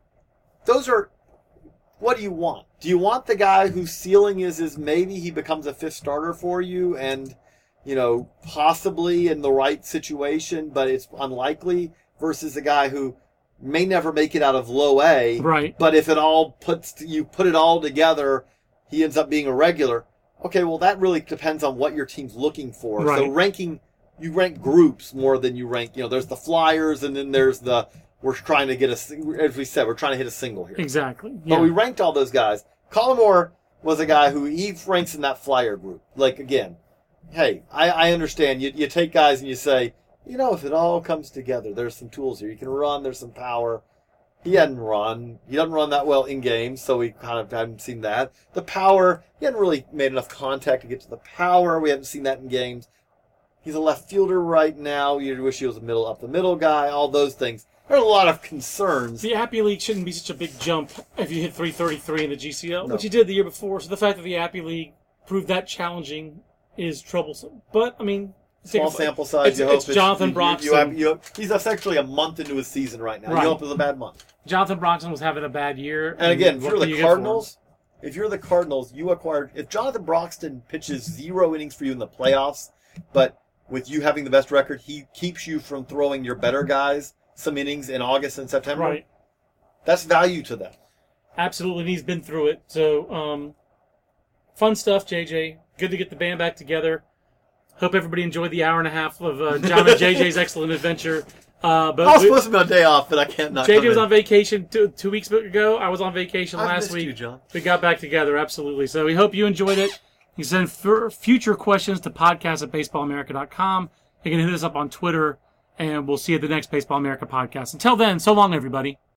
Those are. What do you want? Do you want the guy whose ceiling is is maybe he becomes a fifth starter for you, and you know possibly in the right situation, but it's unlikely, versus a guy who may never make it out of low A, Right. but if it all puts you put it all together, he ends up being a regular. Okay, well that really depends on what your team's looking for. So Right. ranking, you rank groups more than you rank. You know, there's the flyers, and then there's the we're trying to get a. As we said, we're trying to hit a single here. Exactly. Yeah. But we ranked all those guys. Collimore was a guy who he ranks in that flyer group. Like again, hey, I, I understand. You you take guys and you say, you know, if it all comes together, there's some tools here. You can run. There's some power. He hadn't run. He doesn't run that well in games, so we kind of haven't seen that. The power, he hadn't really made enough contact to get to the power. We haven't seen that in games. He's a left fielder right now. You wish he was a middle up the middle guy. All those things. There are a lot of concerns. The Appy League shouldn't be such a big jump if you hit three thirty-three in the G C L, No. which you did the year before. So the fact that the Appy League proved that challenging is troublesome. But, I mean... Small take a- sample size. It's, you hope it's Jonathan you, Broxton. You, have, you have, he's essentially a month into his season right now. Right. You hope it's a bad month. Jonathan Broxton was having a bad year. And again, if what you're can the you get for him? Cardinals, if you're the Cardinals, you acquired. If Jonathan Broxton pitches zero innings for you in the playoffs, but with you having the best record, he keeps you from throwing your better guys some innings in August and September. Right. That's value to them. Absolutely, and he's been through it. So, um, fun stuff, J J. Good to get the band back together. Hope everybody enjoyed the hour and a half of uh, John and J J's excellent adventure. Uh, but I was we, supposed to be on a day off, but I can't not J J come was in. on vacation two, two weeks ago. I was on vacation I've last missed week. you, John. We got back together, absolutely. So we hope you enjoyed it. You can send f- future questions to podcast at baseball america dot com. You can hit us up on Twitter, and we'll see you at the next Baseball America podcast. Until then, so long, everybody.